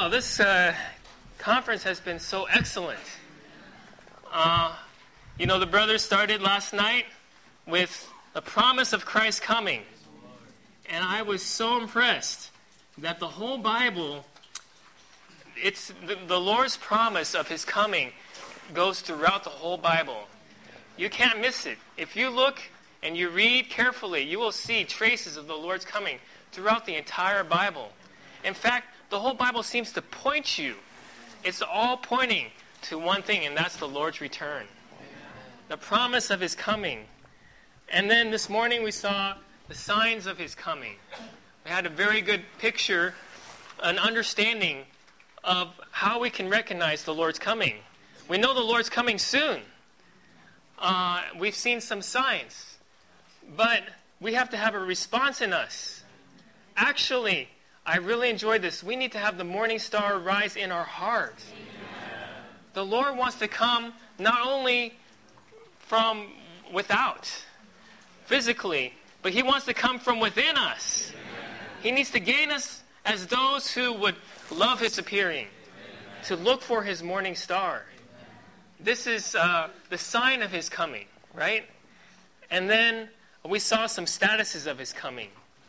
Wow, this conference has been so excellent. The brothers started last night with the promise of Christ coming. And I was so impressed that the whole Bible, it's the Lord's promise of His coming goes throughout the whole Bible. You can't miss it. If you look and you read carefully, you will see traces of the Lord's coming throughout the entire Bible. In fact, the whole Bible seems to point you. It's all pointing to one thing, and that's the Lord's return. The promise of His coming. And then this morning we saw the signs of His coming. We had a very good picture, an understanding of how we can recognize the Lord's coming. We know the Lord's coming soon. We've seen some signs. But we have to have a response in us. Actually, I really enjoyed this. We need to have the morning star rise in our heart. The Lord wants to come not only from without, physically, but He wants to come from within us. He needs to gain us as those who would love His appearing, to look for His morning star. This is the sign of His coming, right? And then we saw some statuses of His coming.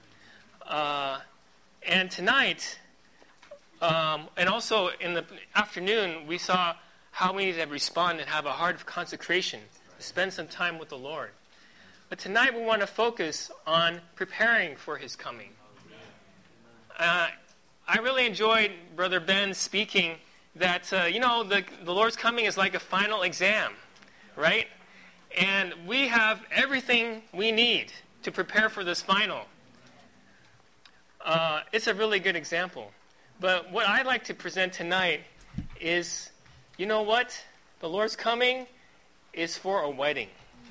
And tonight, and also in the afternoon, we saw how we need to respond and have a heart of consecration, to spend some time with the Lord. But tonight we want to focus on preparing for His coming. I really enjoyed Brother Ben speaking that, the Lord's coming is like a final exam, right? And we have everything we need to prepare for this final. It's a really good example. But what I'd like to present tonight is, you know what? The Lord's coming is for a wedding.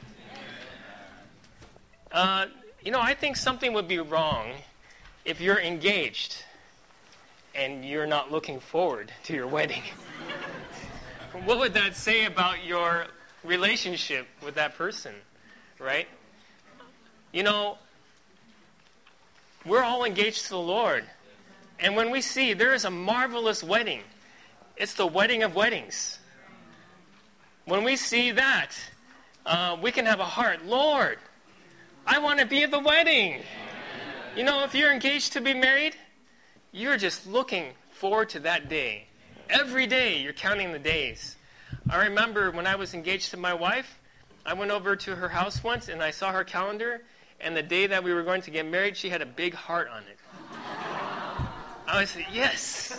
I think something would be wrong if you're engaged and you're not looking forward to your wedding. What would that say about your relationship with that person, right? We're all engaged to the Lord. And when we see there is a marvelous wedding, it's the wedding of weddings. When we see that, we can have a heart, Lord, I want to be at the wedding. If you're engaged to be married, you're just looking forward to that day. Every day you're counting the days. I remember when I was engaged to my wife, I went over to her house once and I saw her calendar, and the day that we were going to get married, she had a big heart on it. I said, yes.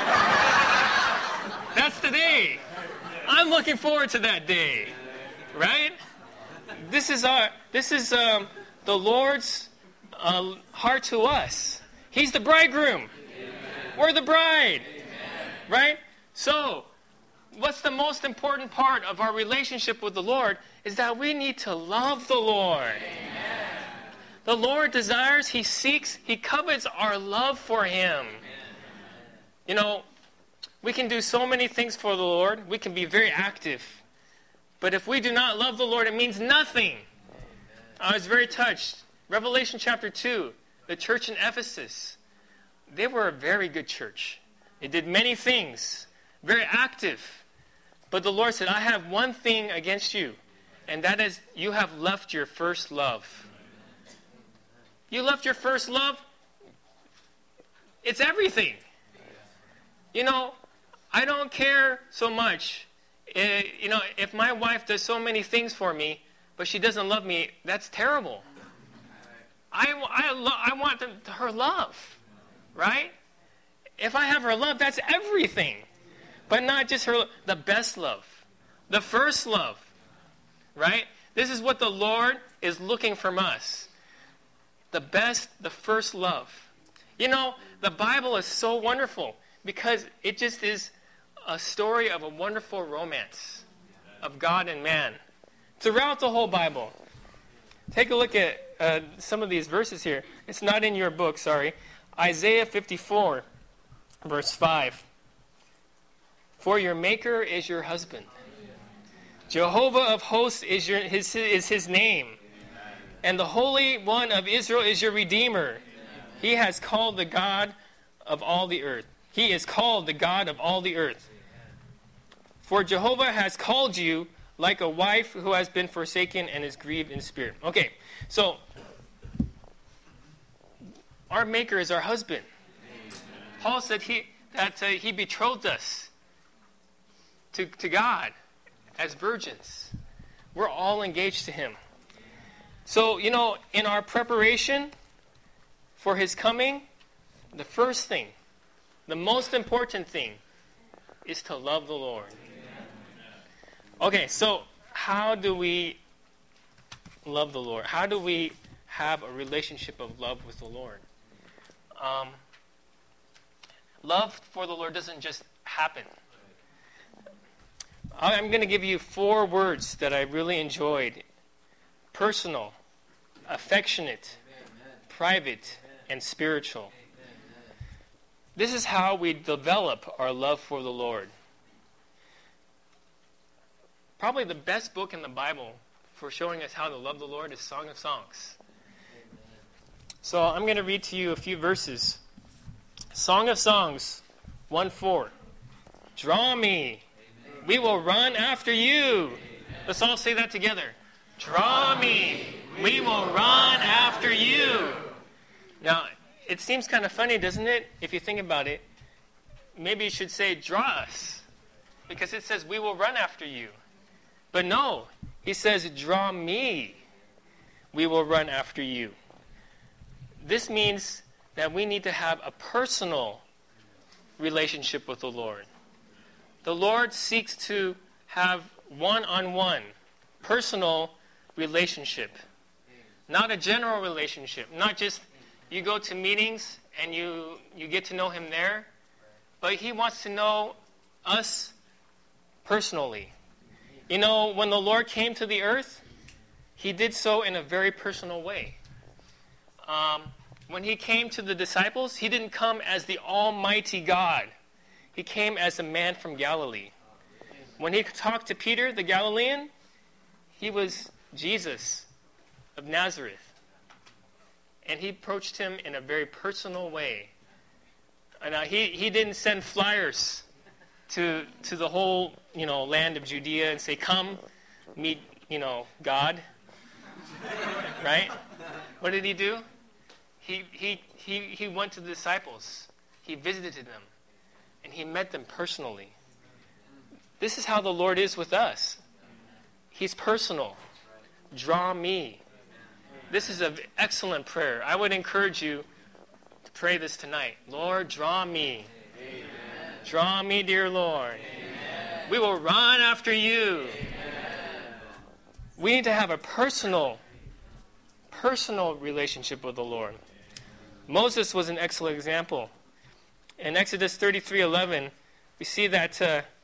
That's the day. I'm looking forward to that day. Right? This is the Lord's heart to us. He's the bridegroom. Amen. We're the bride. Amen. Right? So, what's the most important part of our relationship with the Lord is that we need to love the Lord. Amen. The Lord desires, He seeks, He covets our love for Him. Amen. We can do so many things for the Lord. We can be very active. But if we do not love the Lord, it means nothing. I was very touched. Revelation chapter 2, the church in Ephesus, they were a very good church. They did many things, very active. But the Lord said, I have one thing against you, and that is you have left your first love. You left your first love, it's everything. I don't care so much. If my wife does so many things for me, but she doesn't love me, that's terrible. I want her love, right? If I have her love, that's everything. But not just the best love, the first love, right? This is what the Lord is looking from us. The best, the first love. The Bible is so wonderful because it just is a story of a wonderful romance of God and man throughout the whole Bible. Take a look at some of these verses here. It's not in your book, sorry. Isaiah 54, verse 5. For your Maker is your husband. Jehovah of hosts is his name. And the Holy One of Israel is your Redeemer. He has called the God of all the earth. He is called the God of all the earth. For Jehovah has called you like a wife who has been forsaken and is grieved in spirit. Okay, so our Maker is our husband. Paul said he betrothed us to God as virgins. We're all engaged to him. So, in our preparation for his coming, the first thing, the most important thing, is to love the Lord. Okay, so how do we love the Lord? How do we have a relationship of love with the Lord? Love for the Lord doesn't just happen. I'm going to give you 4 words that I really enjoyed. Personal, affectionate, private, and spiritual. This is how we develop our love for the Lord. Probably the best book in the Bible for showing us how to love the Lord is Song of Songs. So I'm going to read to you a few verses. Song of Songs 1:4. Draw me. We will run after you. Let's all say that together. Draw me. We will run after you. Now, it seems kind of funny, doesn't it? If you think about it. Maybe you should say, draw us. Because it says, we will run after you. But no, he says, draw me. We will run after you. This means that we need to have a personal relationship with the Lord. The Lord seeks to have one-on-one, personal relationship. Not a general relationship. Not just you go to meetings and you get to know him there. But he wants to know us personally. When the Lord came to the earth, he did so in a very personal way. When he came to the disciples, he didn't come as the Almighty God. He came as a man from Galilee. When he talked to Peter, the Galilean, he was Jesus of Nazareth. And he approached him in a very personal way. And he didn't send flyers to the whole, land of Judea and say, come, meet, God. Right? What did he do? He went to the disciples. He visited them. And he met them personally. This is how the Lord is with us. He's personal. Draw me. This is an excellent prayer. I would encourage you to pray this tonight. Lord, draw me. Amen. Draw me, dear Lord. Amen. We will run after you. Amen. We need to have a personal relationship with the Lord. Moses was an excellent example. In Exodus 33:11, we see that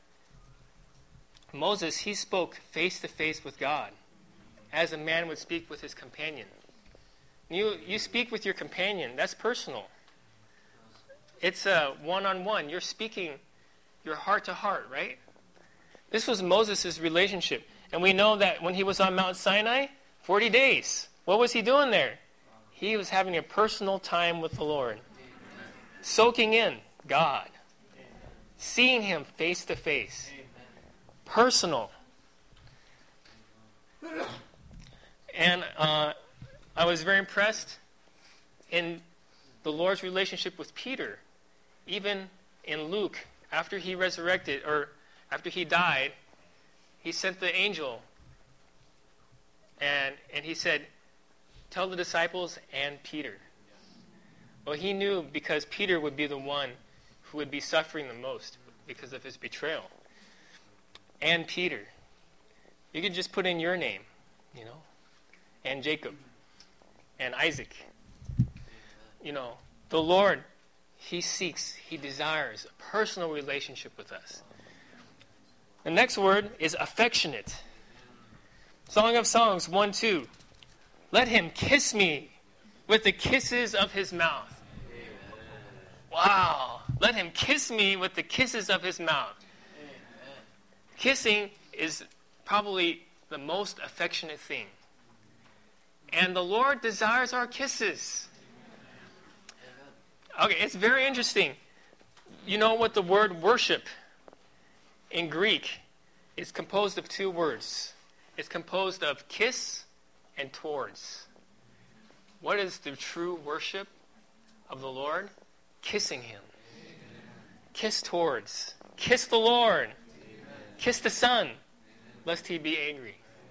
Moses, he spoke face to face with God, as a man would speak with his companion. You speak with your companion. That's personal. It's a one-on-one. You're speaking your heart to heart, right? This was Moses' relationship. And we know that when he was on Mount Sinai, 40 days. What was he doing there? He was having a personal time with the Lord. Soaking in God. Seeing him face to face. Personal. And I was very impressed in the Lord's relationship with Peter. Even in Luke, after he resurrected, or after he died, he sent the angel. And he said, tell the disciples and Peter. Well, he knew because Peter would be the one who would be suffering the most because of his betrayal. And Peter. You could just put in your name, and Jacob, and Isaac. The Lord, he desires a personal relationship with us. The next word is affectionate. Song of Songs 1:2. Let him kiss me with the kisses of his mouth. Wow. Let him kiss me with the kisses of his mouth. Kissing is probably the most affectionate thing. And the Lord desires our kisses. Okay, it's very interesting. You know what the word worship in Greek is composed of two words. It's composed of kiss and towards. What is the true worship of the Lord? Kissing him. Amen. Kiss towards. Kiss the Lord. Amen. Kiss the Son, lest he be angry.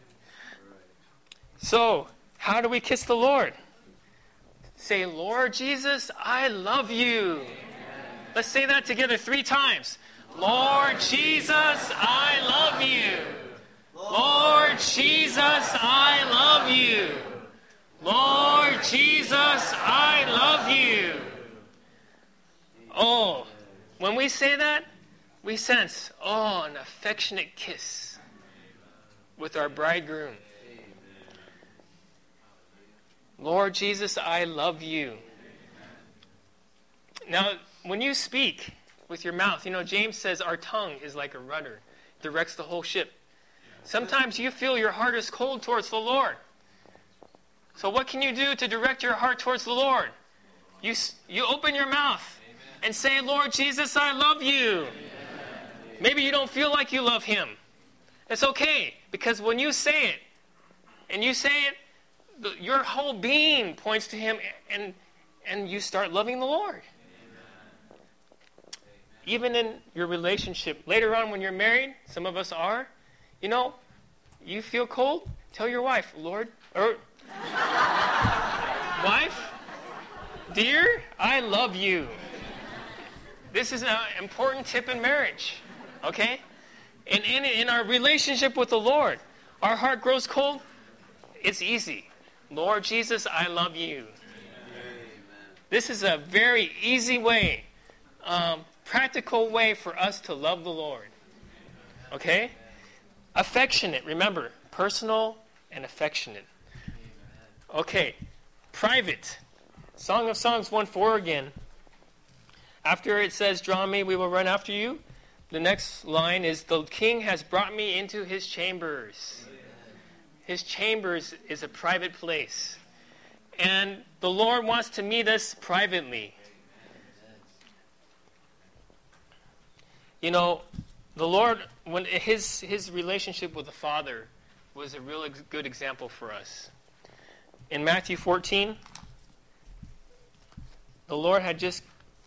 So, how do we kiss the Lord? Say, Lord Jesus, I love you. Amen. Let's say that together 3 times. Lord Jesus, I love you. Lord Jesus, I love you. Lord Jesus, I love you. Oh, when we say that, we sense, an affectionate kiss with our bridegroom. Lord Jesus, I love you. Now, when you speak with your mouth, James says our tongue is like a rudder, directs the whole ship. Sometimes you feel your heart is cold towards the Lord. So what can you do to direct your heart towards the Lord? You open your mouth and say, Lord Jesus, I love you. Maybe you don't feel like you love him. It's okay, because when you say it, and you say it, your whole being points to him, and you start loving the Lord. Even in your relationship, later on when you're married, some of us are, you feel cold, tell your wife, wife, dear, I love you. This is an important tip in marriage, okay? And in our relationship with the Lord, our heart grows cold, it's easy. Lord Jesus, I love you. Amen. This is a very easy way, practical way for us to love the Lord, okay? Affectionate, remember, personal and affectionate. Okay, private. Song of Songs 1:4 again. After it says, draw me, we will run after you. The next line is, the king has brought me into his chambers. His chambers is a private place. And the Lord wants to meet us privately. The Lord, when his relationship with the Father was a real good example for us. In Matthew 14, the Lord had just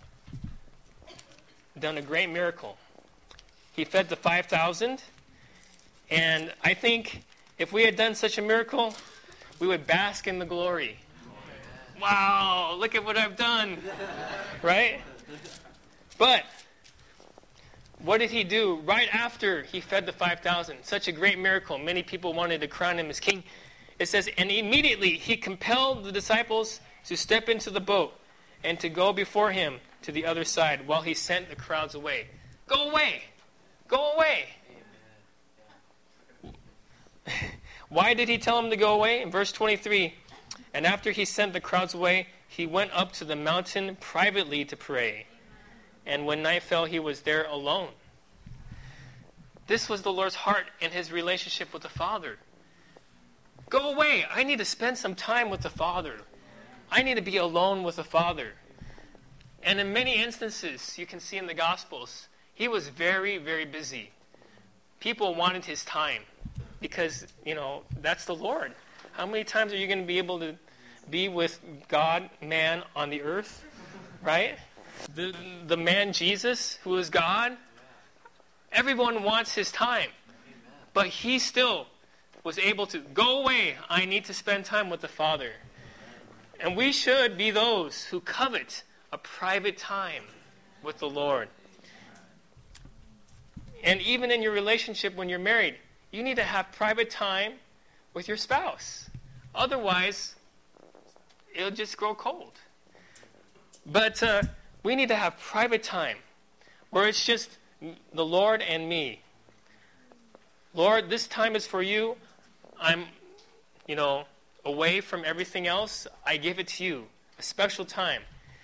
done a great miracle. He fed the 5,000, and I think if we had done such a miracle, we would bask in the glory. Wow, look at what I've done, right? But what did he do right after he fed the 5,000? Such a great miracle. Many people wanted to crown him as king. It says, and immediately he compelled the disciples to step into the boat and to go before him to the other side while he sent the crowds away. Go away! Go away! Why did he tell them to go away? In verse 23, and after he sent the crowds away, he went up to the mountain privately to pray. And when night fell, he was there alone. This was the Lord's heart in his relationship with the Father. Go away. I need to spend some time with the Father. I need to be alone with the Father. And in many instances, you can see in the Gospels, he was very, very busy. People wanted his time because, that's the Lord. How many times are you going to be able to be with God, man, on the earth? Right? The man Jesus, who is God, everyone wants his time. But he still was able to go away. I need to spend time with the Father. And we should be those who covet a private time with the Lord. And even in your relationship when you're married, you need to have private time with your spouse. Otherwise, it'll just grow cold. But we need to have private time where it's just the Lord and me. Lord, this time is for you. I'm, away from everything else. I give it to you. A special time.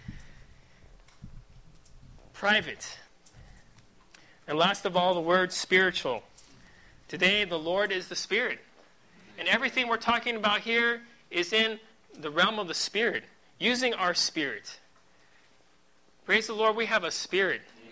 Private. And last of all, the word spiritual. Today, the Lord is the Spirit. And everything we're talking about here is in the realm of the Spirit. Using our spirit. Praise the Lord, we have a spirit.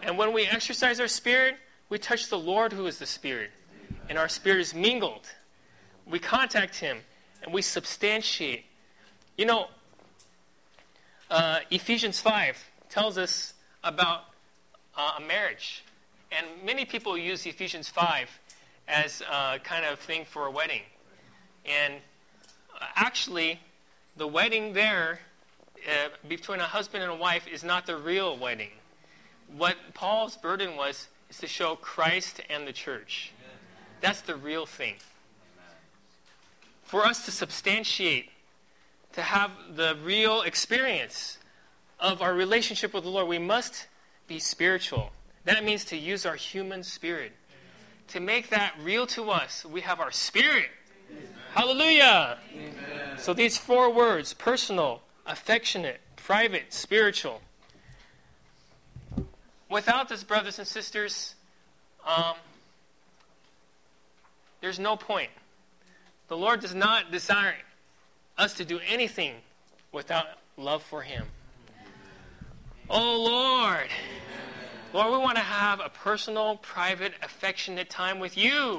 And when we exercise our spirit, we touch the Lord who is the Spirit. And our spirit is mingled. We contact Him and we substantiate. You know, Ephesians 5 tells us about a marriage. And many people use Ephesians 5 as a kind of thing for a wedding. And actually, the wedding there between a husband and a wife is not the real wedding. What Paul's burden was is to show Christ and the church. That's the real thing. For us to substantiate, to have the real experience of our relationship with the Lord, we must be spiritual. That means to use our human spirit. To make that real to us, we have our spirit. Hallelujah! Amen. So these 4 words, personal, affectionate, private, spiritual. Without this, brothers and sisters, there's no point. The Lord does not desire us to do anything without love for Him. Oh, Lord. Lord, we want to have a personal, private, affectionate time with You.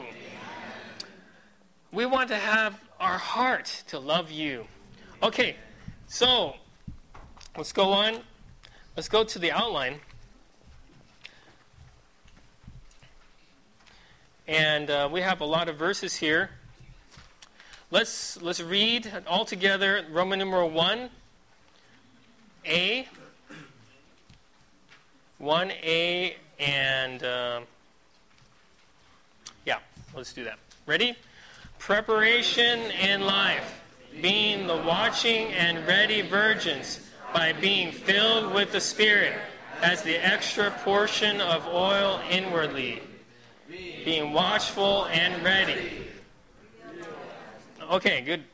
We want to have our heart to love You. Okay, so let's go on. Let's go to the outline. And we have a lot of verses here. Let's read all together Roman numeral 1, A. 1A, and let's do that. Ready? Preparation in life, being the watching and ready virgins, by being filled with the Spirit, as the extra portion of oil inwardly, being watchful and ready. Okay, good.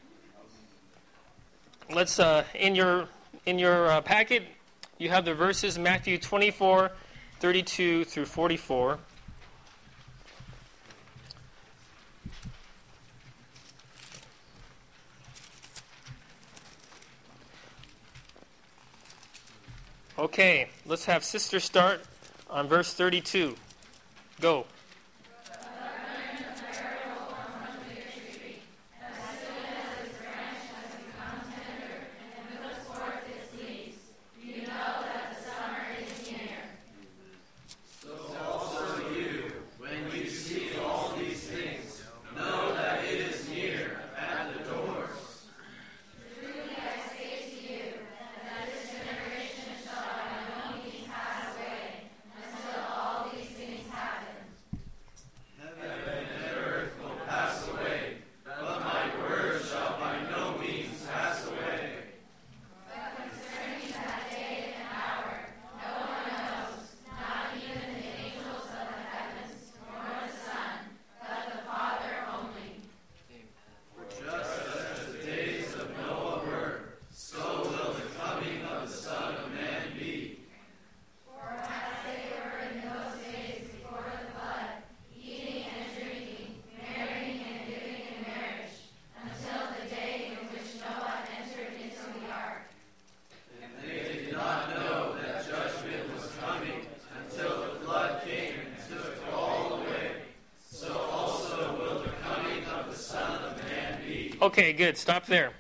Let's in your packet, you have the verses Matthew 24, 32 through 44. Okay, let's have Sister start on verse 32. Go. Okay, good. Stop there.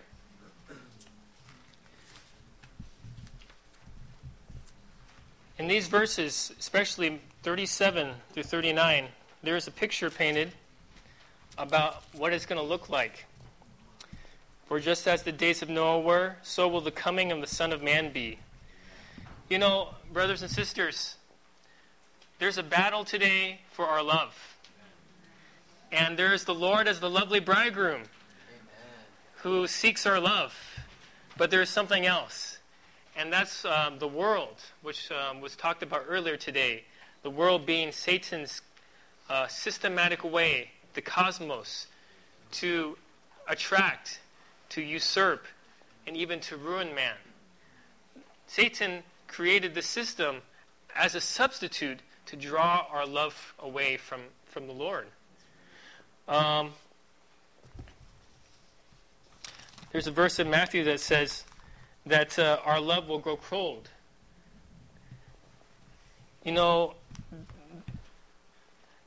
In these verses, especially 37 through 39, there is a picture painted about what it's going to look like. For just as the days of Noah were, so will the coming of the Son of Man be. You know, brothers and sisters, there's a battle today for our love. And there's the Lord as the lovely bridegroom who seeks our love. But there's something else. And that's the world, which was talked about earlier today. The world being Satan's systematic way, the cosmos, to attract, to usurp, and even to ruin man. Satan created the system as a substitute to draw our love away from the Lord. There's a verse in Matthew that says that our love will grow cold. You know,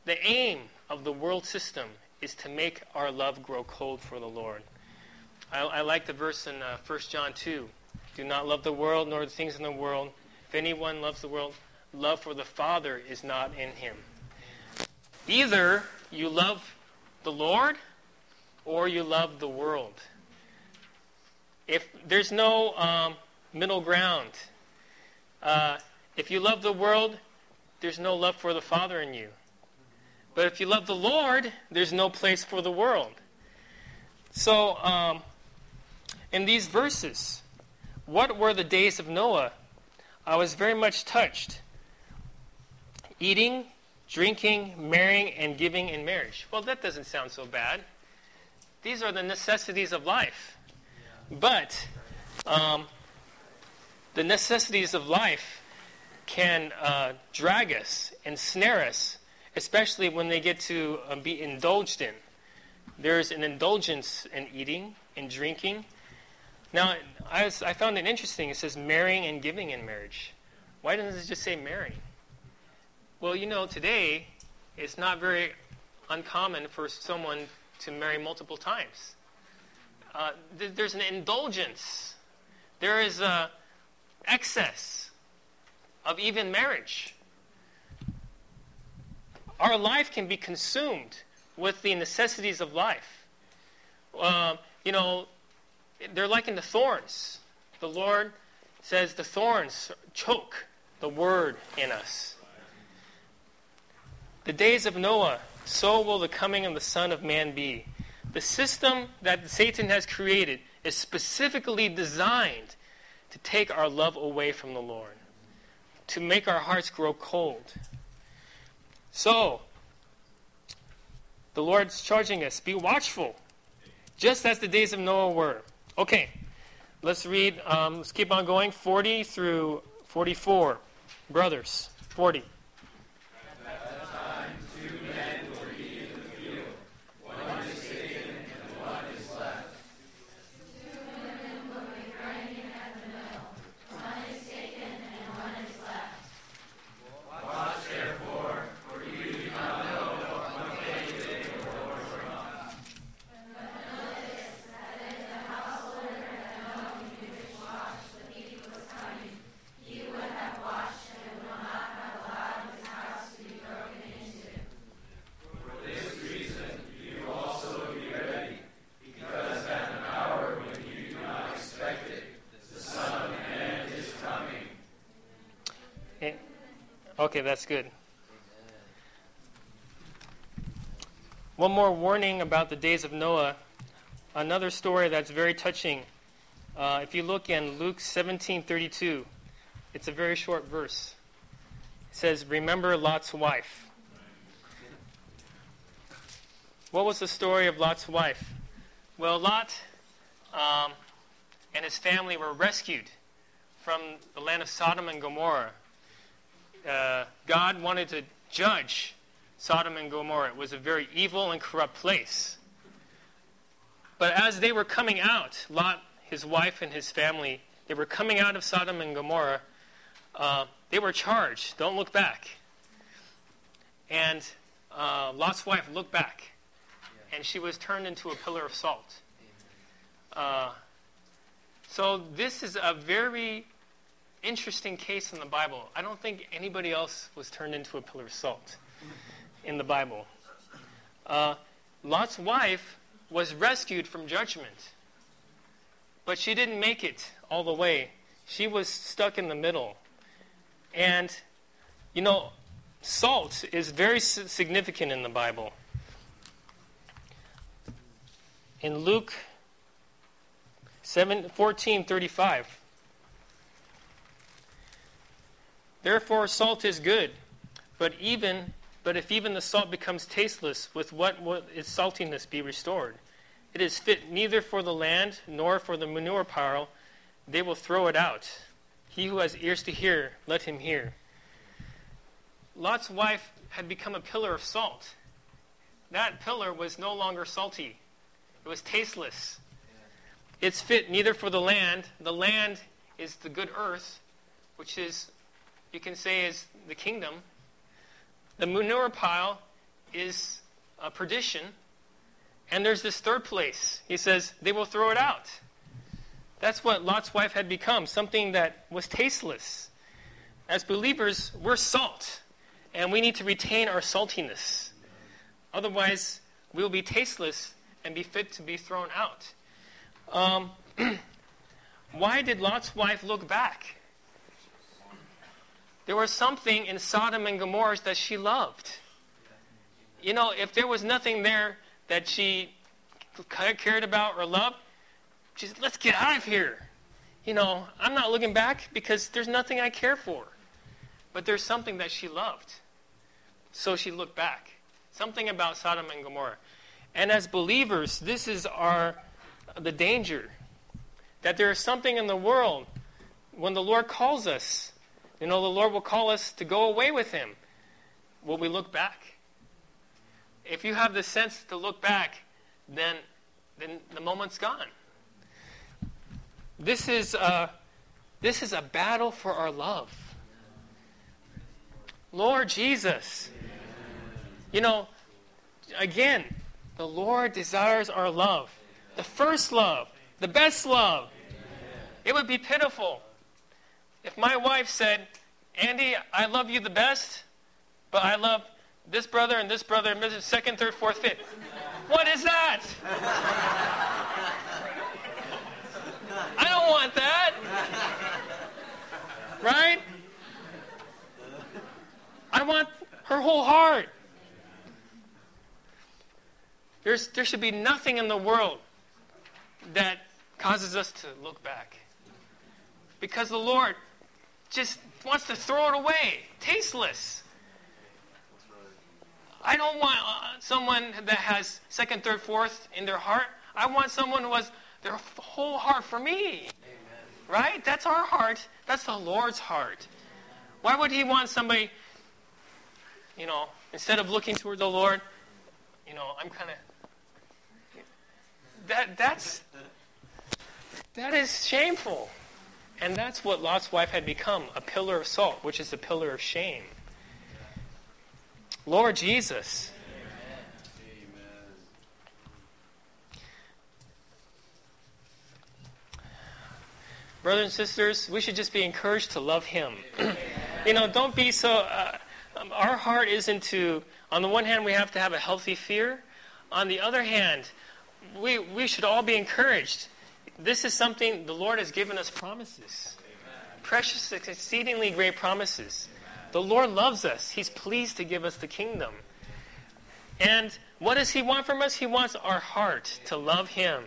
the aim of the world system is to make our love grow cold for the Lord. I like the verse in 1 John 2. Do not love the world nor the things in the world. If anyone loves the world, love for the Father is not in him. Either you love the Lord or you love the world. If there's no middle ground, if you love the world, there's no love for the Father in you. But if you love the Lord, there's no place for the world. So, in these verses, what were the days of Noah? I was very much touched. Eating, drinking, marrying, and giving in marriage. Well, that doesn't sound so bad. These are the necessities of life. But the necessities of life can drag us, ensnare us, especially when they get to be indulged in. There's an indulgence in eating, in drinking. Now, I found it interesting. It says marrying and giving in marriage. Why doesn't it just say marrying? Well, today it's not very uncommon for someone to marry multiple times. There's an indulgence. There is a excess of even marriage. Our life can be consumed with the necessities of life. They're likened to thorns. The Lord says the thorns choke the word in us. The days of Noah, so will the coming of the Son of Man be. The system that Satan has created is specifically designed to take our love away from the Lord, to make our hearts grow cold. So, the Lord's charging us, be watchful, just as the days of Noah were. Okay, let's read, let's keep on going, 40 through 44. Brothers, 40. Okay, that's good. One more warning about the days of Noah. Another story that's very touching. If you look in Luke 17:32, it's a very short verse. It says, "Remember Lot's wife." What was the story of Lot's wife? Well, Lot and his family were rescued from the land of Sodom and Gomorrah. God wanted to judge Sodom and Gomorrah. It was a very evil and corrupt place. But as they were coming out, Lot, his wife, and his family, they were coming out of Sodom and Gomorrah. They were charged, don't look back. And Lot's wife looked back, and she was turned into a pillar of salt. So this is a very interesting case in the Bible. I don't think anybody else was turned into a pillar of salt in the Bible. Lot's wife was rescued from judgment, but she didn't make it all the way. She was stuck in the middle. And, salt is very significant in the Bible. In Luke 14:35, "Therefore salt is good, but if even the salt becomes tasteless, with what will its saltiness be restored? It is fit neither for the land nor for the manure pile. They will throw it out. He who has ears to hear, let him hear." Lot's wife had become a pillar of salt. That pillar was no longer salty. It was tasteless. It's fit neither for the land. The land is the good earth, which is, you can say, is the kingdom. The manure pile is perdition. And there's this third place. He says, they will throw it out. That's what Lot's wife had become, something that was tasteless. As believers, we're salt, and we need to retain our saltiness. Otherwise, we'll be tasteless and be fit to be thrown out. Why did Lot's wife look back? There was something in Sodom and Gomorrah that she loved. You know, if there was nothing there that she cared about or loved, she said, let's get out of here. You know, I'm not looking back because there's nothing I care for. But there's something that she loved. So she looked back. Something about Sodom and Gomorrah. And as believers, this is the danger. That there is something in the world, when the Lord calls us, you know, the Lord will call us to go away with Him. Will we look back? If you have the sense to look back, then the moment's gone. This is a battle for our love. Lord Jesus. You know, again, the Lord desires our love. The first love. The best love. It would be pitiful if my wife said, Andy, I love you the best, but I love this brother and this brother, and this second, third, fourth, fifth. What is that? I don't want that. Right? I want her whole heart. There should be nothing in the world that causes us to look back. Because the Lord just wants to throw it away. Tasteless. I don't want someone that has second, third, fourth in their heart. I want someone who has their whole heart for me. Amen. Right? That's our heart. That's the Lord's heart. Why would He want somebody, you know, instead of looking toward the Lord, you know, I'm kind of... That is shameful. And that's what Lot's wife had become, a pillar of salt, which is a pillar of shame. Lord Jesus. Amen. Brothers and sisters, we should just be encouraged to love Him. You know, don't be so... our heart isn't to... On the one hand, we have to have a healthy fear. On the other hand, we should all be encouraged. This is something the Lord has given us promises. Amen. Precious, exceedingly great promises. The Lord loves us. He's pleased to give us the kingdom. And what does He want from us? He wants our heart to love Him.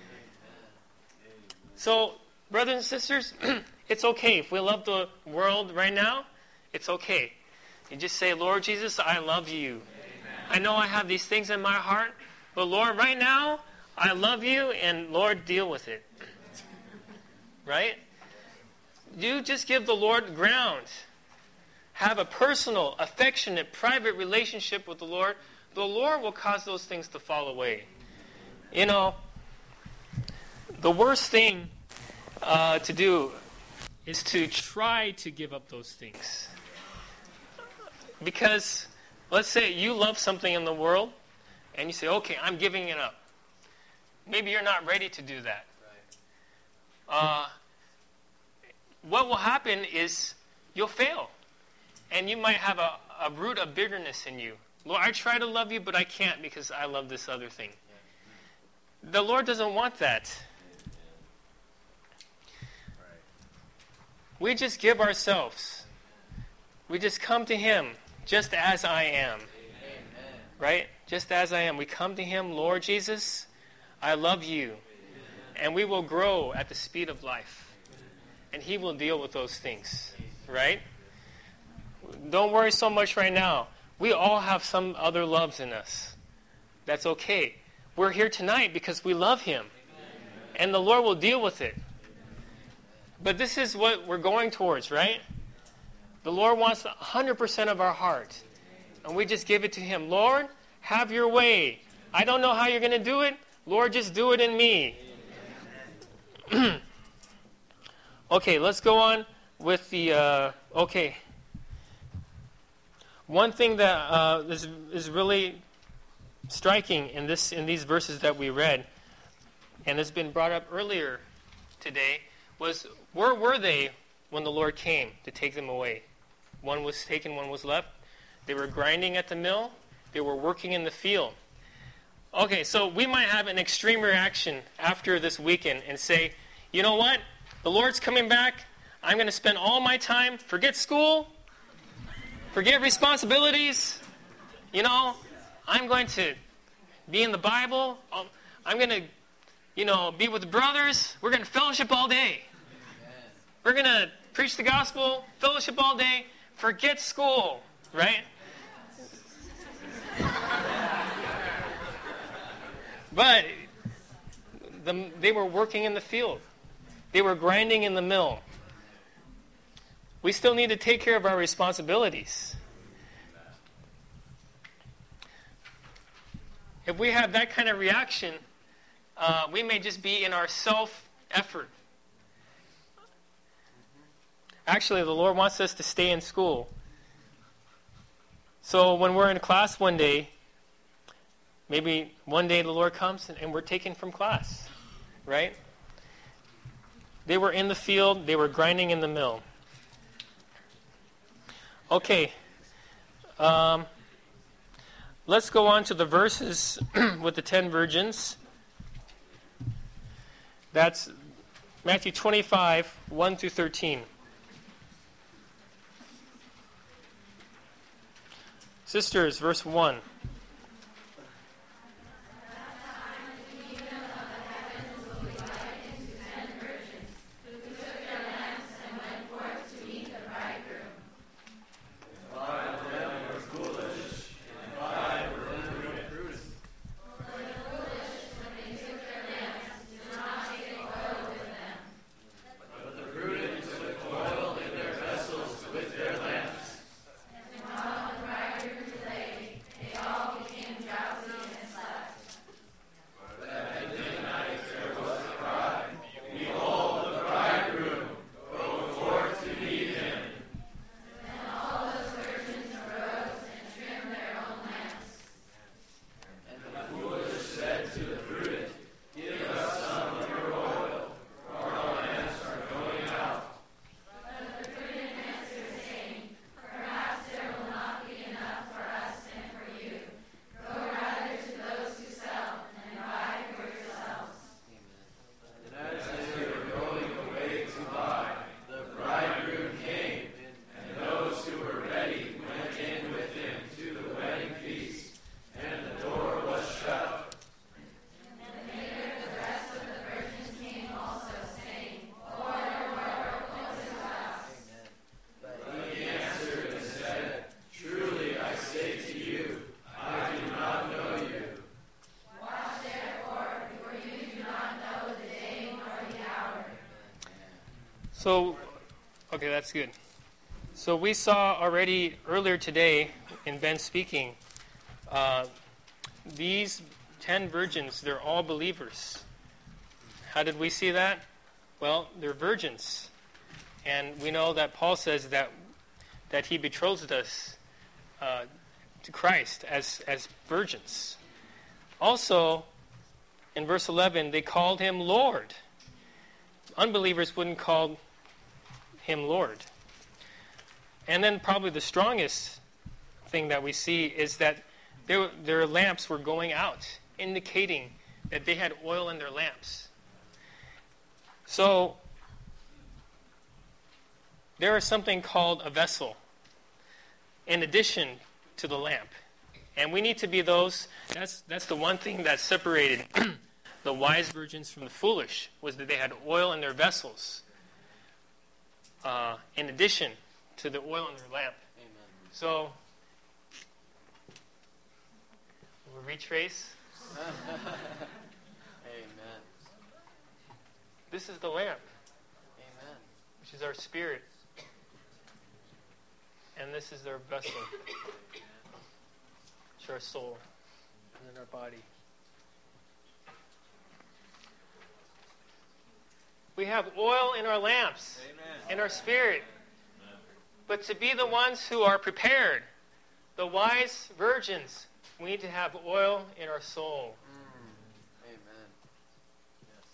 So, brothers and sisters, it's okay. If we love the world right now, it's okay. You just say, Lord Jesus, I love you. I know I have these things in my heart, but Lord, right now, I love you, and Lord, deal with it. Right? You just give the Lord ground. Have a personal, affectionate, private relationship with the Lord. The Lord will cause those things to fall away. You know, the worst thing to do is to try to give up those things. Because, let's say you love something in the world, and you say, okay, I'm giving it up. Maybe you're not ready to do that. What will happen is you'll fail. And you might have a root of bitterness in you. Lord, I try to love you, but I can't because I love this other thing. The Lord doesn't want that. We just give ourselves. We just come to Him just as I am. Right? Just as I am. We come to Him, Lord Jesus, I love you. And we will grow at the speed of life. And He will deal with those things. Right? Don't worry so much right now. We all have some other loves in us. That's okay. We're here tonight because we love Him. And the Lord will deal with it. But this is what we're going towards, right? The Lord wants 100% of our heart. And we just give it to Him. Lord, have your way. I don't know how you're going to do it. Lord, just do it in me. Okay, let's go on with the... One thing that is really striking in these verses that we read, and has been brought up earlier today, was where were they when the Lord came to take them away? One was taken, one was left. They were grinding at the mill. They were working in the field. Okay, so we might have an extreme reaction after this weekend and say, you know what? The Lord's coming back. I'm going to spend all my time, forget school, forget responsibilities. I'm going to be in the Bible. I'm going to, be with the brothers. We're going to fellowship all day. We're going to preach the gospel, fellowship all day, forget school, right? But they were working in the field. They were grinding in the mill. We still need to take care of our responsibilities. If we have that kind of reaction, we may just be in our self-effort. Actually, the Lord wants us to stay in school. So when we're in class one day, maybe one day the Lord comes and we're taken from class, right? They were in the field. They were grinding in the mill. Okay. Let's go on to the verses with the 10 virgins. That's Matthew 25, 1 through 13. Sisters, verse 1. So, okay, that's good. So we saw already earlier today in Ben speaking, these 10 virgins, they're all believers. How did we see that? Well, they're virgins. And we know that Paul says that he betrothed us to Christ as virgins. Also, in verse 11, they called him Lord. Unbelievers wouldn't call him Lord. And then probably the strongest thing that we see is that their lamps were going out, indicating that they had oil in their lamps. So there is something called a vessel in addition to the lamp. And we need to be those. That's the one thing that separated the wise virgins from the foolish, was that they had oil in their vessels in addition to the oil in their lamp. Amen. So we'll retrace. Amen. This is the lamp. Amen. Which is our spirit. And this is our vessel. Which is our soul. And then our body. We have oil in our lamps. Amen. In our spirit. But to be the ones who are prepared the wise virgins, we need to have oil in our soul. Amen. Yes.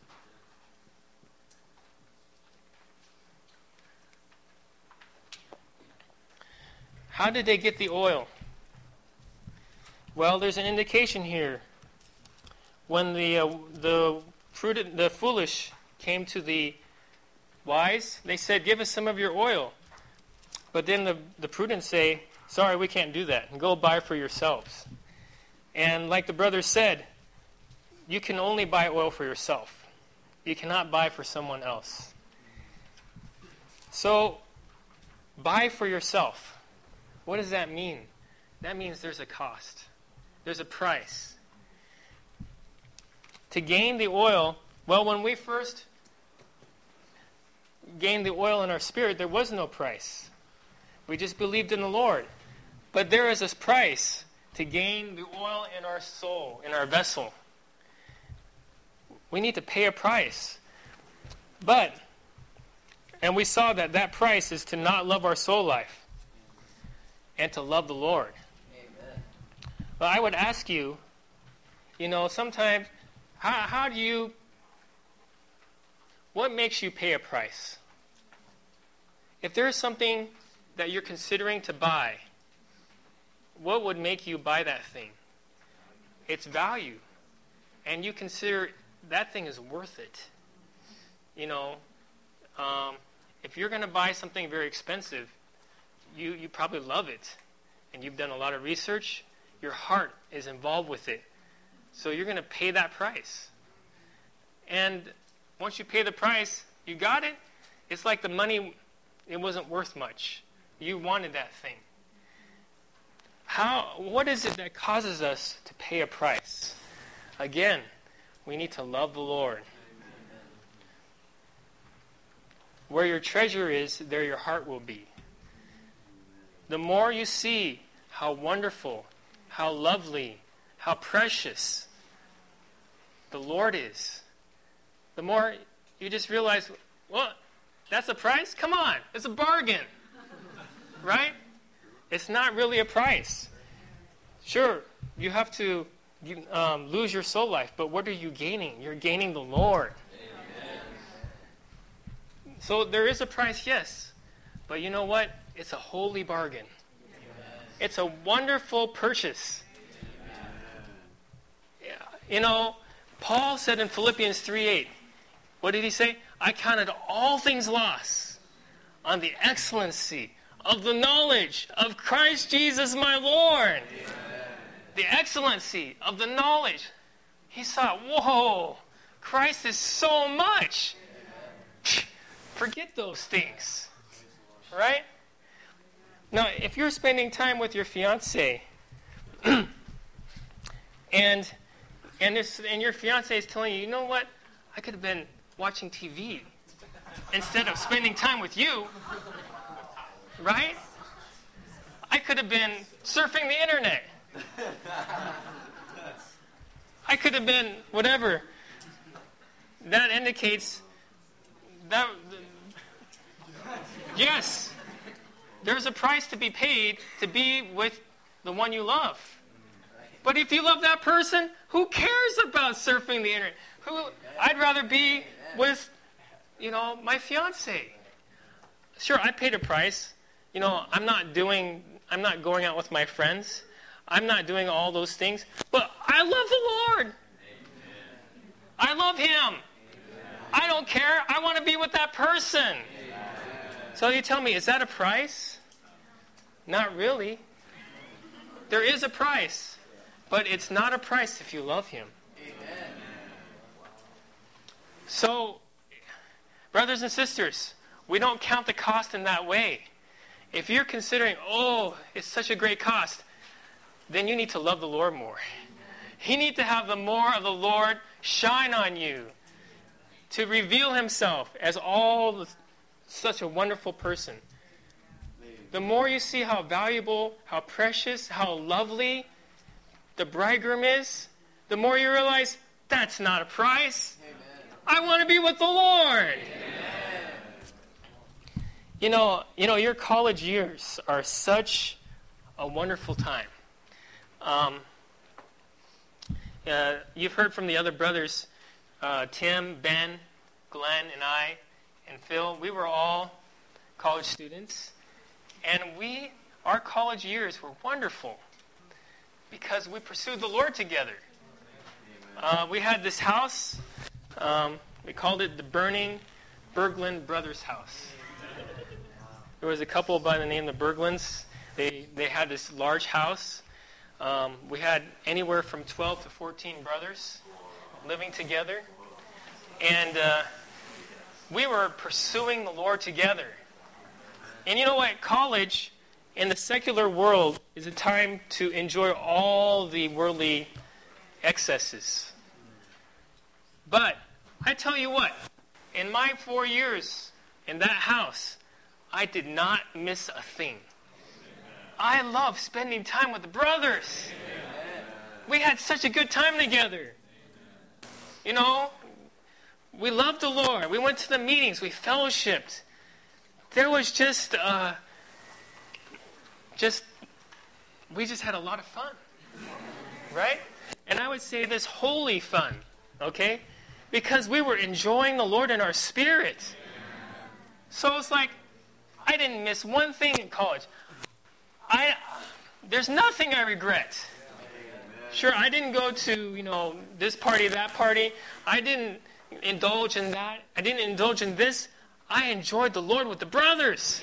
How did they get the oil? Well, there's an indication here. When the foolish came to the wise, they said, "Give us some of your oil." But then the prudent say, "Sorry, we can't do that. Go buy for yourselves." And like the brother said, you can only buy oil for yourself. You cannot buy for someone else. So, buy for yourself. What does that mean? That means there's a cost. There's a price. To gain the oil, well, when we first gained the oil in our spirit, there was no price. We just believed in the Lord. But there is a price to gain the oil in our soul, in our vessel. We need to pay a price. And we saw that price is to not love our soul life and to love the Lord. Amen. Well, I would ask you, sometimes, what makes you pay a price? If there is something that you're considering to buy, what would make you buy that thing? Its value. And you consider that thing is worth it. If you're going to buy something very expensive, you probably love it. And you've done a lot of research. Your heart is involved with it. So you're going to pay that price. And once you pay the price, you got it. It's like the money, it wasn't worth much. You wanted that thing. What is it that causes us to pay a price? Again, we need to love the Lord. Where your treasure is, there your heart will be. The more you see how wonderful, how lovely, how precious the Lord is, the more you just realize, well, that's a price? Come on, it's a bargain. Right? It's not really a price. Sure, you have to lose your soul life, but what are you gaining? You're gaining the Lord. Amen. So there is a price, yes. But you know what? It's a holy bargain. Amen. It's a wonderful purchase. Amen. Paul said in Philippians 3:8, what did he say? I counted all things loss on the excellency of the knowledge of Christ Jesus my Lord. Amen. The excellency of the knowledge. He saw, whoa, Christ is so much. Amen. Forget those things. Right? Now, if you're spending time with your fiancé, and your fiancé is telling you, you know what? I could have been watching TV instead of spending time with you. Right? I could have been surfing the internet. I could have been whatever. That indicates that, yes, there's a price to be paid to be with the one you love. But if you love that person, who cares about surfing the internet? I'd rather be with, my fiancé. Sure, I paid a price. I'm not going out with my friends. I'm not doing all those things. But I love the Lord. Amen. I love Him. Amen. I don't care. I want to be with that person. Amen. So you tell me, is that a price? Not really. There is a price. But it's not a price if you love Him. Amen. So, brothers and sisters, we don't count the cost in that way. If you're considering, it's such a great cost, then you need to love the Lord more. You need to have the more of the Lord shine on you to reveal Himself as such a wonderful person. The more you see how valuable, how precious, how lovely the bridegroom is, the more you realize that's not a price. Amen. I want to be with the Lord. Amen. Your college years are such a wonderful time. You've heard from the other brothers, Tim, Ben, Glenn, and I, and Phil. We were all college students, and our college years were wonderful because we pursued the Lord together. We had this house. We called it the Burning Berglund Brothers House. There was a couple by the name of the Berglunds. They had this large house. We had anywhere from 12 to 14 brothers living together. And we were pursuing the Lord together. And you know what? College in the secular world is a time to enjoy all the worldly excesses. But I tell you what, in my 4 years in that house, I did not miss a thing. I love spending time with the brothers. We had such a good time together. You know, we loved the Lord. We went to the meetings. We fellowshipped. There was we just had a lot of fun. Right? And I would say this holy fun. Okay? Because we were enjoying the Lord in our spirit. So it's like, I didn't miss one thing in college. There's nothing I regret. Sure, I didn't go to, this party, that party. I didn't indulge in that. I didn't indulge in this. I enjoyed the Lord with the brothers.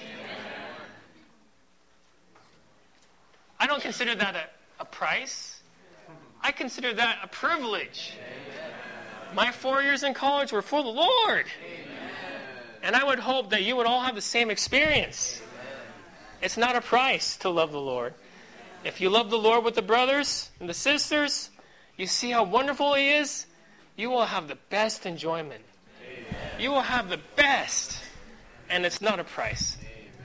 I don't consider that a price. I consider that a privilege. My 4 years in college were for the Lord. And I would hope that you would all have the same experience. It's not a price to love the Lord. If you love the Lord with the brothers and the sisters, you see how wonderful He is, you will have the best enjoyment. You will have the best. And it's not a price.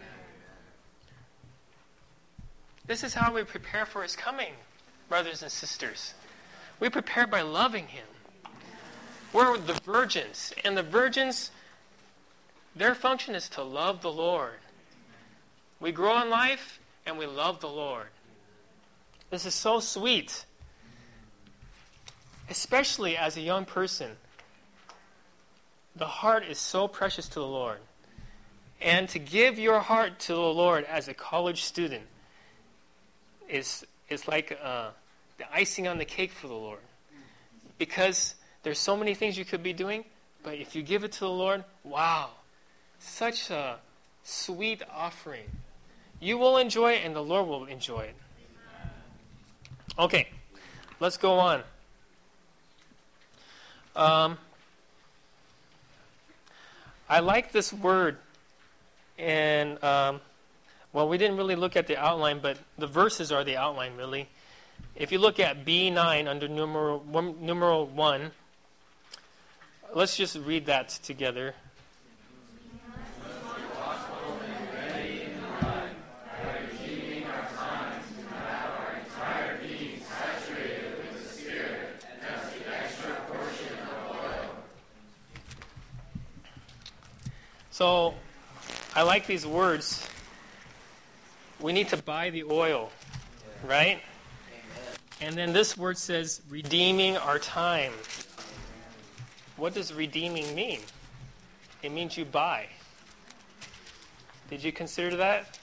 This is how we prepare for His coming, brothers and sisters. We prepare by loving Him. We're the virgins. And the virgins, their function is to love the Lord. We grow in life and we love the Lord. This is so sweet. Especially as a young person. The heart is so precious to the Lord. And to give your heart to the Lord as a college student is like the icing on the cake for the Lord. Because there's so many things you could be doing, but if you give it to the Lord, wow, such a sweet offering. You will enjoy it and the Lord will enjoy it. Okay, let's go on. I like this word, and we didn't really look at the outline, but the verses are the outline, really. If you look at B9 under numeral 1, let's just read that together. So, I like these words. We need to buy the oil, right? And then this word says, redeeming our time. What does redeeming mean? It means you buy. Did you consider that?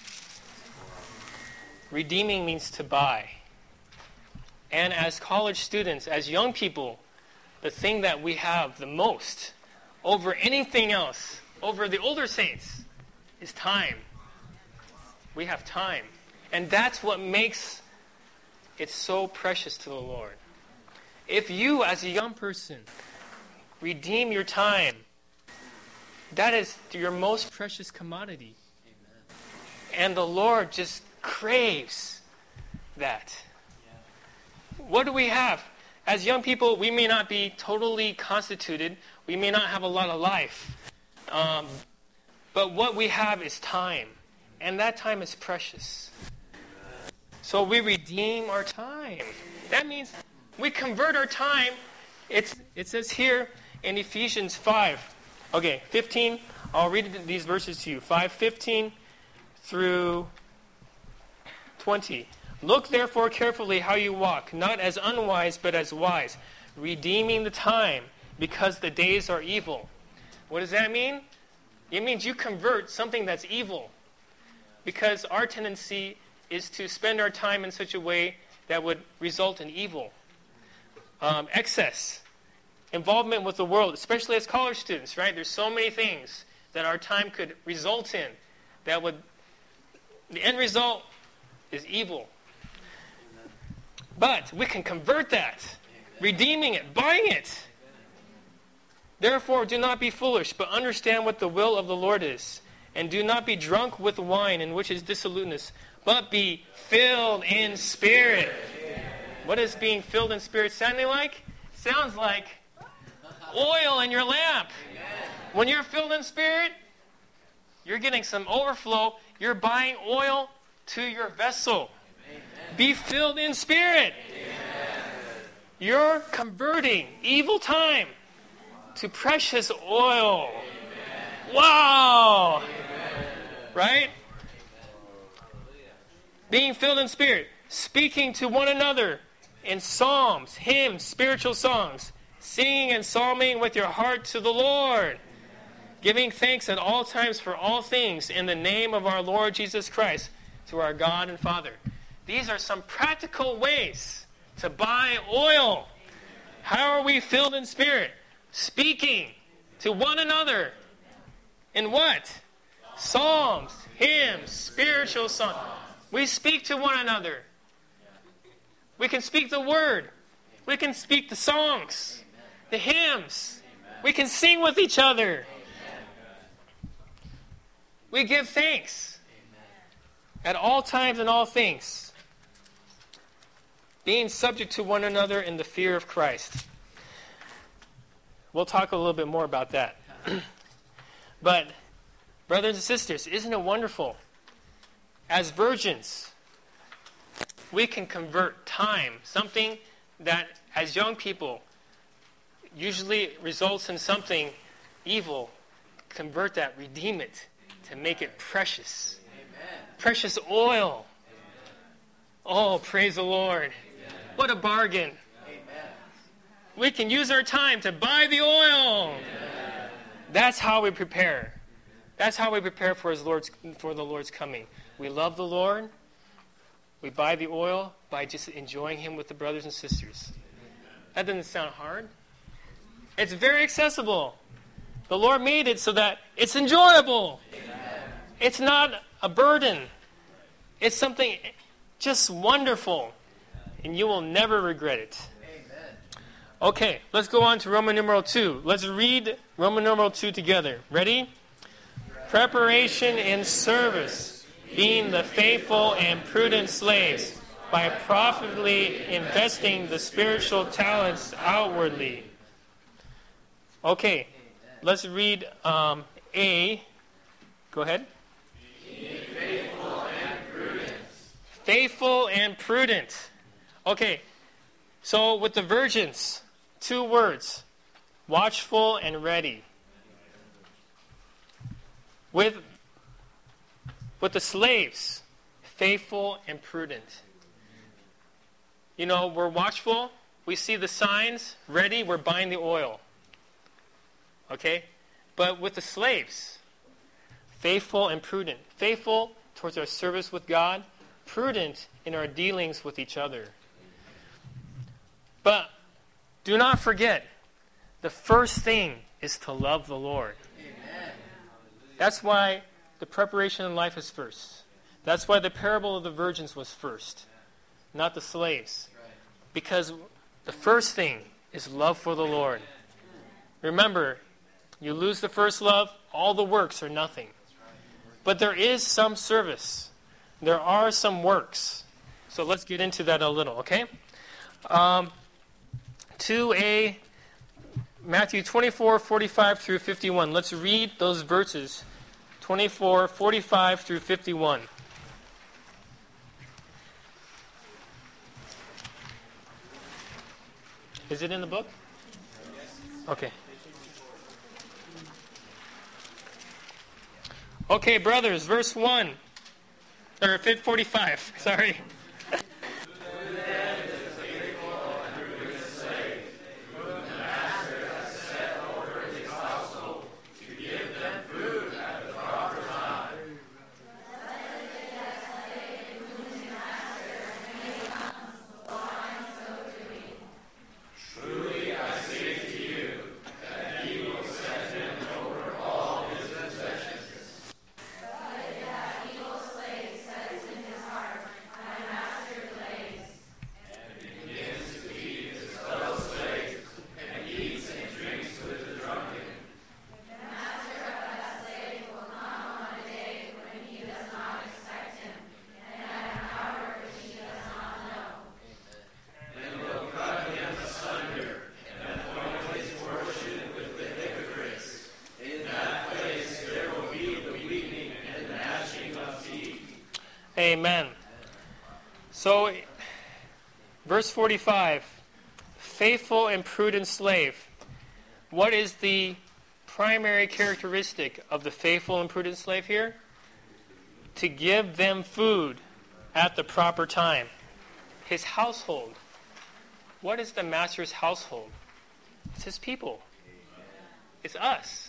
Redeeming means to buy. And as college students, as young people, the thing that we have the most over anything else, over the older saints, is time. We have time. And that's what makes it so precious to the Lord. If you, as a young person, redeem your time, that is your most precious commodity. Amen. And the Lord just craves that. Yeah. What do we have? As young people, we may not be totally constituted. We may not have a lot of life. But what we have is time. And that time is precious. So we redeem our time. That means we convert our time. It says here in Ephesians 5. Okay, 15. I'll read these verses to you. 5:15 through 20. Look therefore carefully how you walk, not as unwise, but as wise, redeeming the time, because the days are evil. What does that mean? It means you convert something that's evil. Because our tendency is to spend our time in such a way that would result in evil. Excess. Involvement with the world, especially as college students, right? There's so many things that our time could result in that would, the end result is evil. But we can convert that, redeeming it, buying it. Therefore, do not be foolish, but understand what the will of the Lord is. And do not be drunk with wine, in which is dissoluteness, but be filled in spirit. What is being filled in spirit sounding like? Sounds like oil in your lamp. When you're filled in spirit, you're getting some overflow. You're buying oil to your vessel. Be filled in spirit. You're converting evil time to precious oil. Wow! Right? Being filled in spirit, speaking to one another in psalms, hymns, spiritual songs, singing and psalming with your heart to the Lord, giving thanks at all times for all things in the name of our Lord Jesus Christ to our God and Father. These are some practical ways to buy oil. How are we filled in spirit? Speaking to one another in what? Psalms, hymns, spiritual songs. We speak to one another. We can speak the word. We can speak the songs, the hymns. We can sing with each other. We give thanks at all times and all things, being subject to one another in the fear of Christ. We'll talk a little bit more about that. But, brothers and sisters, isn't it wonderful? As virgins, we can convert time, something that as young people usually results in something evil, convert that, redeem it, to make it precious. Amen. Precious oil. Amen. Oh, praise the Lord. Amen. What a bargain. Amen. We can use our time to buy the oil. Amen. That's how we prepare. That's how we prepare for the Lord's coming. We love the Lord. We buy the oil by just enjoying Him with the brothers and sisters. That doesn't sound hard. It's very accessible. The Lord made it so that it's enjoyable. Amen. It's not a burden. It's something just wonderful. And you will never regret it. Amen. Okay, let's go on to Roman numeral 2. Let's read Roman numeral 2 together. Ready? Preparation and service, being the faithful and prudent slaves, by profitably investing the spiritual talents outwardly. Okay, let's read A. Go ahead. Being faithful and prudent. Faithful and prudent. Okay, so with the virgins, 2 words. Watchful and ready. With the slaves, faithful and prudent. You know, we're watchful. We see the signs. Ready, we're buying the oil. Okay? But with the slaves, faithful and prudent. Faithful towards our service with God. Prudent in our dealings with each other. But do not forget, the first thing is to love the Lord. Amen. That's why the preparation in life is first. That's why the parable of the virgins was first, not the slaves. Because the first thing is love for the Lord. Remember, you lose the first love, all the works are nothing. But there is some service. There are some works. So let's get into that a little, okay? 2a, Matthew 24, 45 through 51. Let's read those verses. 24, 45 through 51. Is it in the book? Okay. Okay, brothers, verse 1. Or 45, sorry. Amen. So, verse 45, faithful and prudent slave. What is the primary characteristic of the faithful and prudent slave here? To give them food at the proper time. His household. What is the master's household? It's his people. It's us.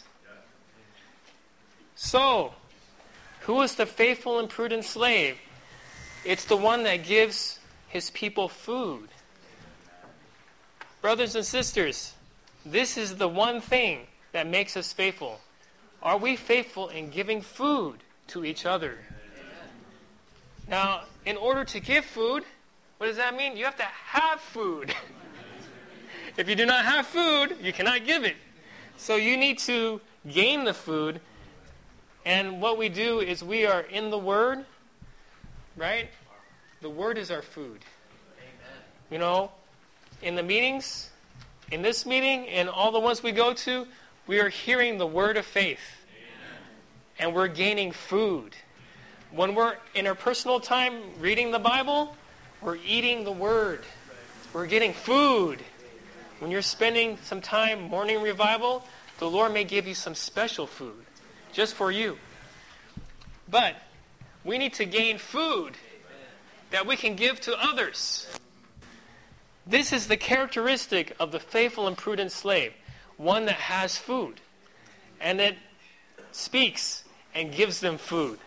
So, who is the faithful and prudent slave? It's the one that gives his people food. Brothers and sisters, this is the one thing that makes us faithful. Are we faithful in giving food to each other? Now, in order to give food, what does that mean? You have to have food. If you do not have food, you cannot give it. So you need to gain the food. And what we do is we are in the Word, right? The Word is our food. You know, in the meetings, in this meeting, and all the ones we go to, we are hearing the Word of faith. And we're gaining food. When we're in our personal time reading the Bible, we're eating the Word. We're getting food. When you're spending some time morning revival, the Lord may give you some special food. Just for you. But we need to gain food that we can give to others. This is the characteristic of the faithful and prudent slave. One that has food. And that speaks and gives them food.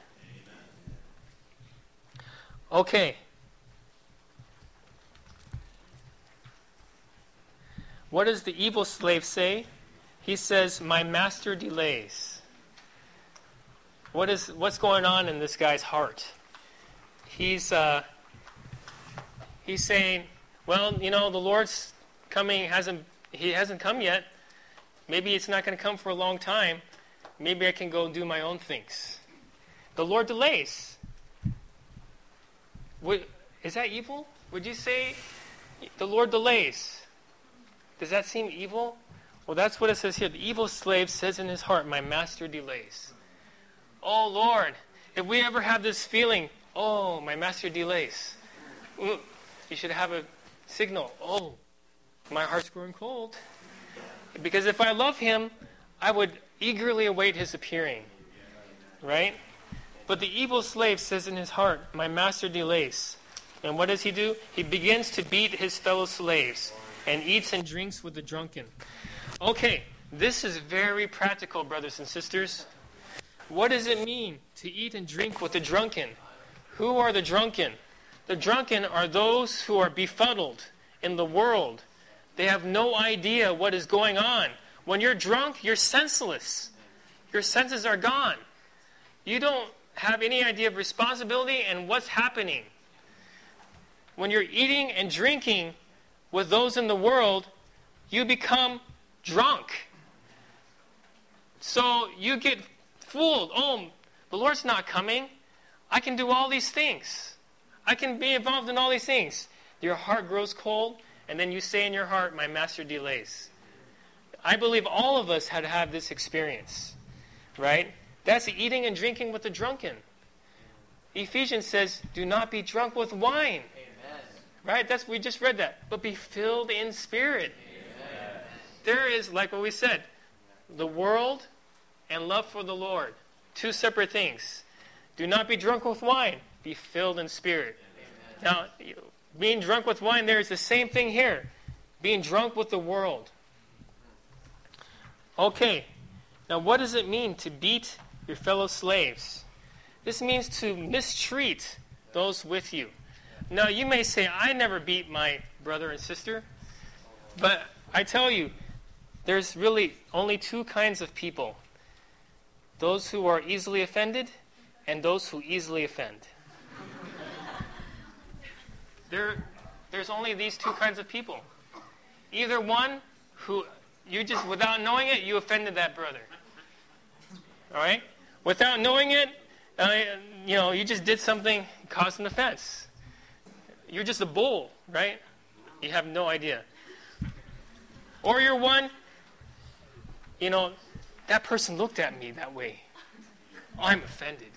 Okay. What does the evil slave say? He says, my master delays. What's going on in this guy's heart? He's saying, well, you know, the Lord's coming, he hasn't come yet. Maybe it's not going to come for a long time. Maybe I can go do my own things. The Lord delays. Is that evil? Would you say the Lord delays? Does that seem evil? Well, that's what it says here. The evil slave says in his heart, my master delays. Oh, Lord, if we ever have this feeling, oh, my master delays, you should have a signal. Oh, my heart's growing cold. Because if I love him, I would eagerly await his appearing. Right? But the evil slave says in his heart, my master delays. And what does he do? He begins to beat his fellow slaves and eats and drinks with the drunken. Okay, this is very practical, brothers and sisters. What does it mean to eat and drink with the drunken? Who are the drunken? The drunken are those who are befuddled in the world. They have no idea what is going on. When you're drunk, you're senseless. Your senses are gone. You don't have any idea of responsibility and what's happening. When you're eating and drinking with those in the world, you become drunk. So you get fooled. Oh, the Lord's not coming. I can do all these things. I can be involved in all these things. Your heart grows cold, and then you say in your heart, my master delays. I believe all of us had to have this experience, right? That's eating and drinking with the drunken. Ephesians says, do not be drunk with wine. Amen. Right? We just read that. But be filled in spirit. Amen. There is, like what we said, the world and love for the Lord. Two separate things. Do not be drunk with wine. be filled in spirit. Now, being drunk with wine there is the same thing here. Being drunk with the world. Okay, now what does it mean to beat your fellow slaves? This means to mistreat those with you. Now, you may say, I never beat my brother and sister. But I tell you, there's really only two kinds of people. Those who are easily offended and those who easily offend. There's only these two kinds of people. Either one who you just, without knowing it, you offended that brother. All right? Without knowing it, you just did something, caused an offense. You're just a bull, right? You have no idea. Or you're one, that person looked at me that way. I'm offended.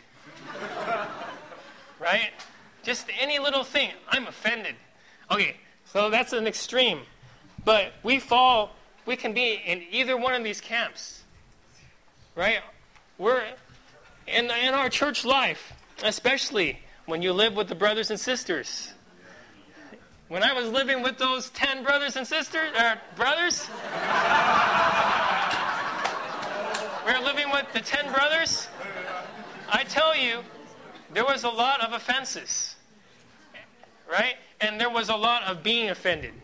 Right? Just any little thing, I'm offended. Okay, so that's an extreme. But we can be in either one of these camps. Right? We're in our church life, especially when you live with the brothers and sisters. When I was living with those 10 brothers and sisters, brothers, we were living with the 10 brothers. I tell you, there was a lot of offenses, right? And there was a lot of being offended.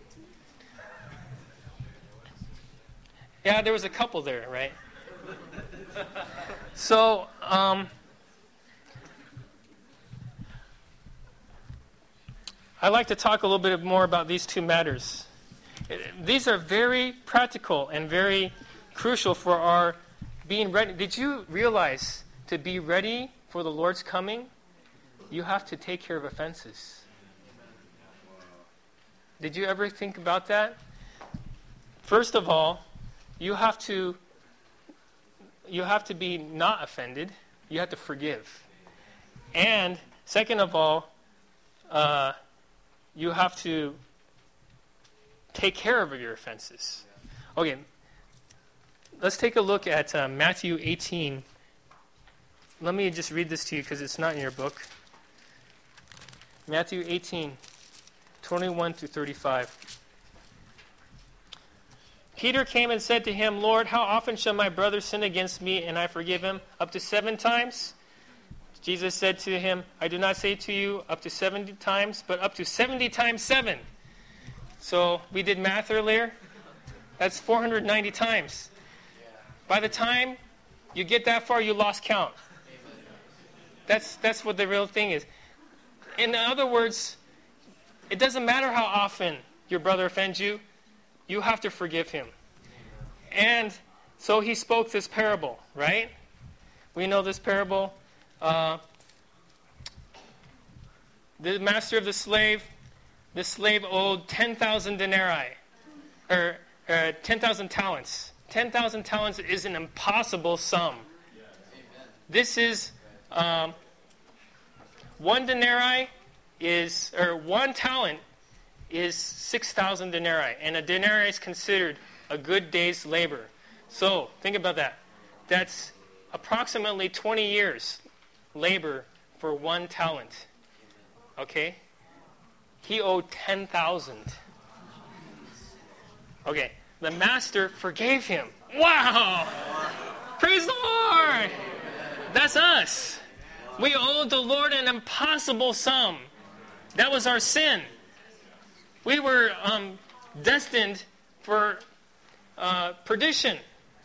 Yeah, there was a couple there, right? So, I'd like to talk a little bit more about these two matters. These are very practical and very crucial for our being ready. Did you realize to be ready for the Lord's coming, you have to take care of offenses? Did you ever think about that? First of all, you have to be not offended. You have to forgive. And second of all, you have to take care of your offenses. Okay, let's take a look at Matthew 18. Let me just read this to you because it's not in your book. Matthew 18, 21 through 35. Peter came and said to him, Lord, how often shall my brother sin against me and I forgive him? Up to 7 times? Jesus said to him, I do not say to you up to 70 times, but up to 70 times 7. So we did math earlier. That's 490 times. By the time you get that far, you lost count. That's what the real thing is. In other words, it doesn't matter how often your brother offends you, you have to forgive him. And so he spoke this parable, right? We know this parable. The master of the slave owed 10,000 denarii, or 10,000 talents. 10,000 talents is an impossible sum. This is, 1 denarii is, or 1 talent is 6,000 denarii. And a denarii is considered a good day's labor. So, think about that. That's approximately 20 years labor for 1 talent. Okay? He owed 10,000. Okay. The master forgave him. Wow! Praise the Lord! That's us. We owed the Lord an impossible sum. That was our sin. We were destined for perdition.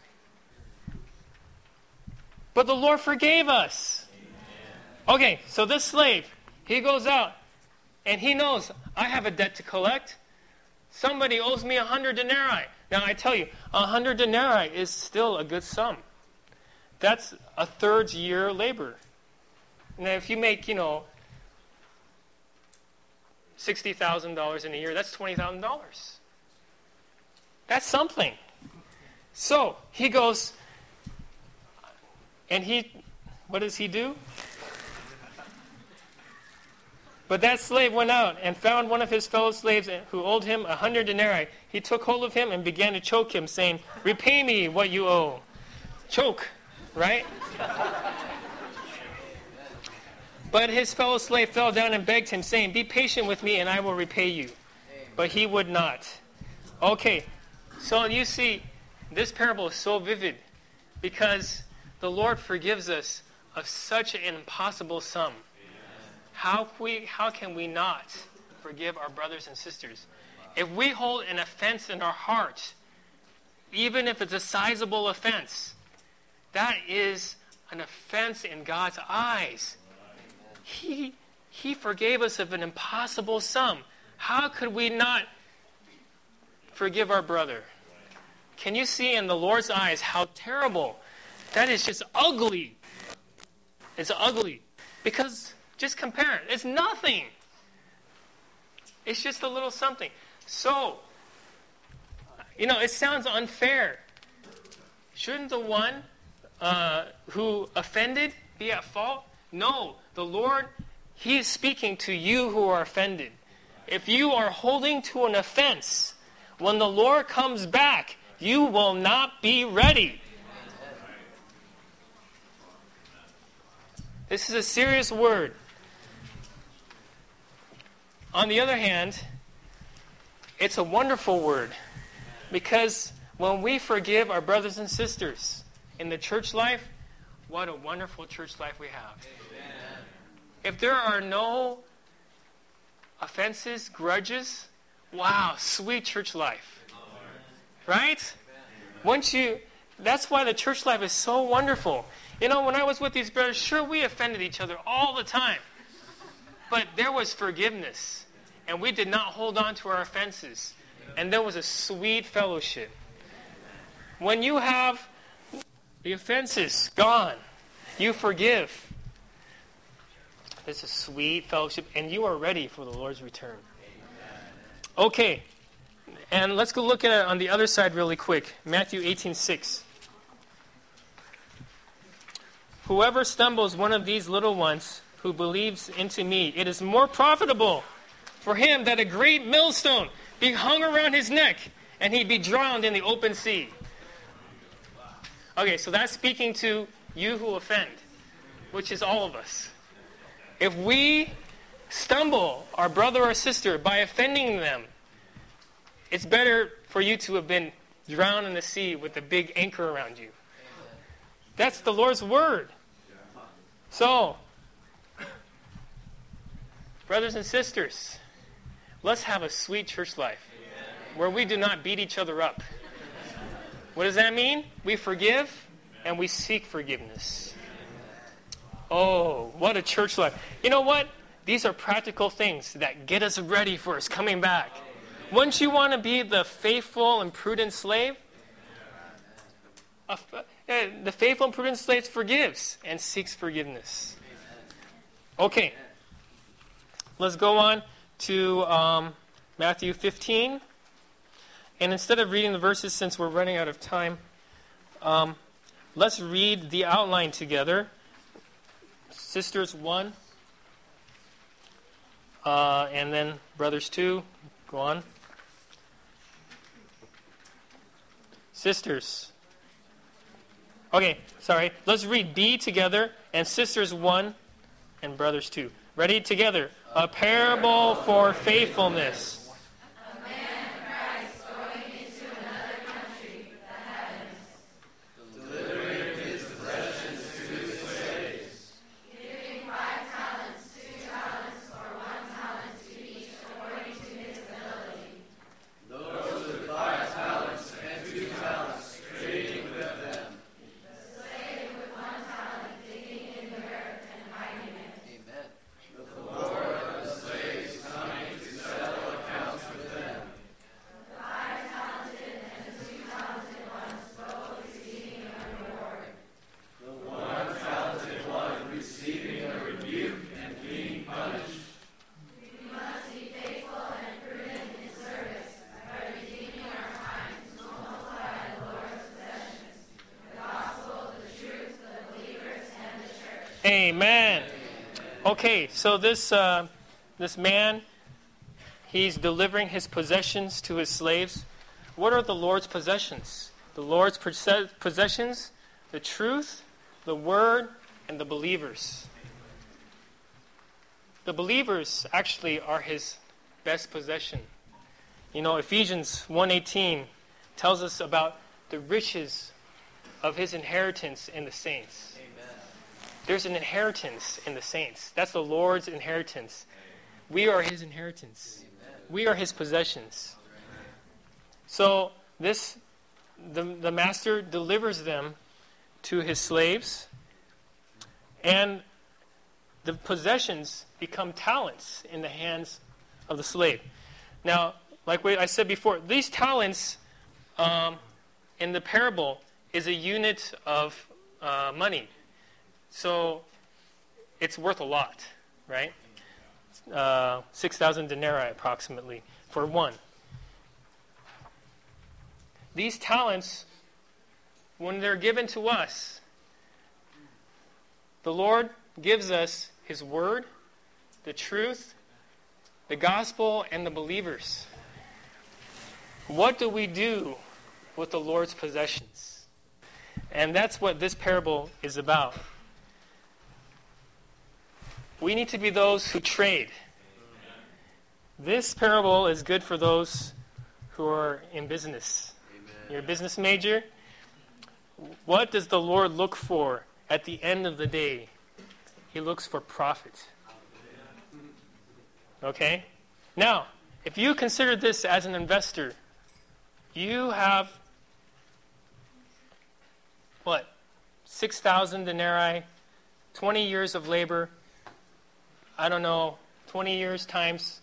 But the Lord forgave us. Okay, so this slave, he goes out, and he knows, I have a debt to collect. Somebody owes me 100 denarii. Now, I tell you, 100 denarii is still a good sum. That's a third year labor. Now, if you make, $60,000 in a year, that's $20,000. That's something. So, he goes, and what does he do? But that slave went out and found one of his fellow slaves who owed him 100 denarii. He took hold of him and began to choke him, saying, repay me what you owe. Choke, right? But his fellow slave fell down and begged him, saying, "Be patient with me, and I will repay you." But he would not. Okay, so you see, this parable is so vivid because the Lord forgives us of such an impossible sum. How can we not forgive our brothers and sisters? If we hold an offense in our heart, even if it's a sizable offense, that is an offense in God's eyes. He forgave us of an impossible sum. How could we not forgive our brother? Can you see in the Lord's eyes how terrible? That is just ugly. It's ugly. Because just compare it. It's nothing. It's just a little something. So, it sounds unfair. Shouldn't the one who offended be at fault? No, the Lord, He is speaking to you who are offended. If you are holding to an offense, when the Lord comes back, you will not be ready. This is a serious word. On the other hand, it's a wonderful word, because when we forgive our brothers and sisters in the church life, what a wonderful church life we have. Amen. If there are no offenses, grudges, wow, sweet church life. Right? That's why the church life is so wonderful. When I was with these brothers, sure, we offended each other all the time. But there was forgiveness. And we did not hold on to our offenses. And there was a sweet fellowship. When you have the offenses gone, you forgive. There's a sweet fellowship, and you are ready for the Lord's return. Okay, and let's go look at it on the other side really quick. Matthew 18:6. Whoever stumbles one of these little ones who believes into me, it is more profitable for him that a great millstone be hung around his neck, and he be drowned in the open sea. Okay, so that's speaking to you who offend, which is all of us. If we stumble our brother or sister by offending them, it's better for you to have been drowned in the sea with a big anchor around you. That's the Lord's word. So, brothers and sisters, let's have a sweet church life where we do not beat each other up. What does that mean? We forgive and we seek forgiveness. Oh, what a church life. You know what? These are practical things that get us ready for His coming back. Wouldn't you want to be the faithful and prudent slave? The faithful and prudent slave forgives and seeks forgiveness. Okay. Let's go on to Matthew 15. And instead of reading the verses, since we're running out of time, let's read the outline together. Sisters 1, and then brothers 2. Go on. Sisters. Okay, sorry. Let's read B together, and Sisters 1 and brothers 2. Ready? Together. A parable for faithfulness. Amen. Okay, so this man, he's delivering his possessions to his slaves. What are the Lord's possessions? The Lord's possessions, the truth, the word, and the believers. the believers actually are his best possession. Ephesians 1:18 tells us about the riches of his inheritance in the saints. Amen. There's an inheritance in the saints. That's the Lord's inheritance. We are his inheritance. Amen. We are his possessions. So the master delivers them to his slaves, and the possessions become talents in the hands of the slave. Now, like I said before, these talents in the parable is a unit of money. So it's worth a lot, right? 6,000 denarii approximately for one. These talents, when they're given to us, the Lord gives us his word, the truth, the gospel, and the believers. What do we do with the Lord's possessions? And that's what this parable is about. We need to be those who trade. This parable is good for those who are in business. You're a business major. What does the Lord look for at the end of the day? He looks for profit. Okay? Now, if you consider this as an investor, you have, 6,000 denarii, 20 years of labor, 20 years times,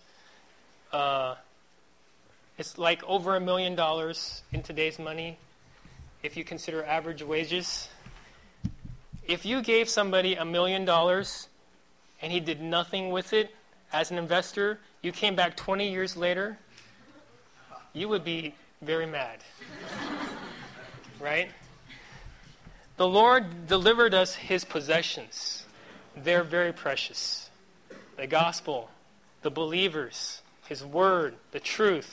it's like over $1 million in today's money, if you consider average wages. If you gave somebody $1 million and he did nothing with it as an investor, you came back 20 years later, you would be very mad. Right? The Lord delivered us his possessions. They're very precious. The gospel, the believers, his word, the truth.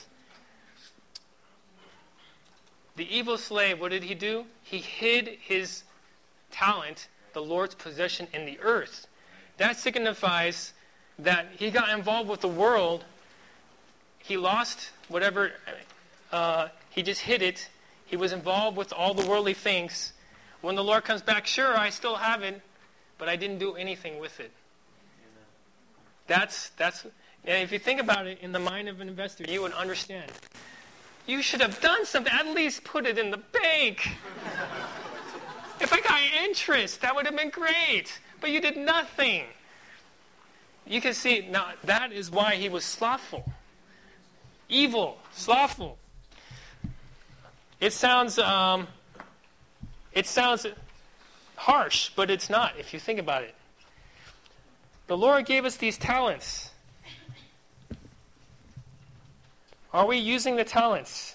The evil slave, what did he do? He hid his talent, the Lord's possession, in the earth. That signifies that he got involved with the world. He lost whatever, he just hid it. He was involved with all the worldly things. When the Lord comes back, sure, I still have it, but I didn't do anything with it. That's and if you think about it in the mind of an investor, you would understand. You should have done something, at least put it in the bank. If I got interest, that would have been great. But you did nothing. You can see, now that is why he was slothful. Evil, slothful. It sounds harsh, but it's not if you think about it. The Lord gave us these talents. Are we using the talents?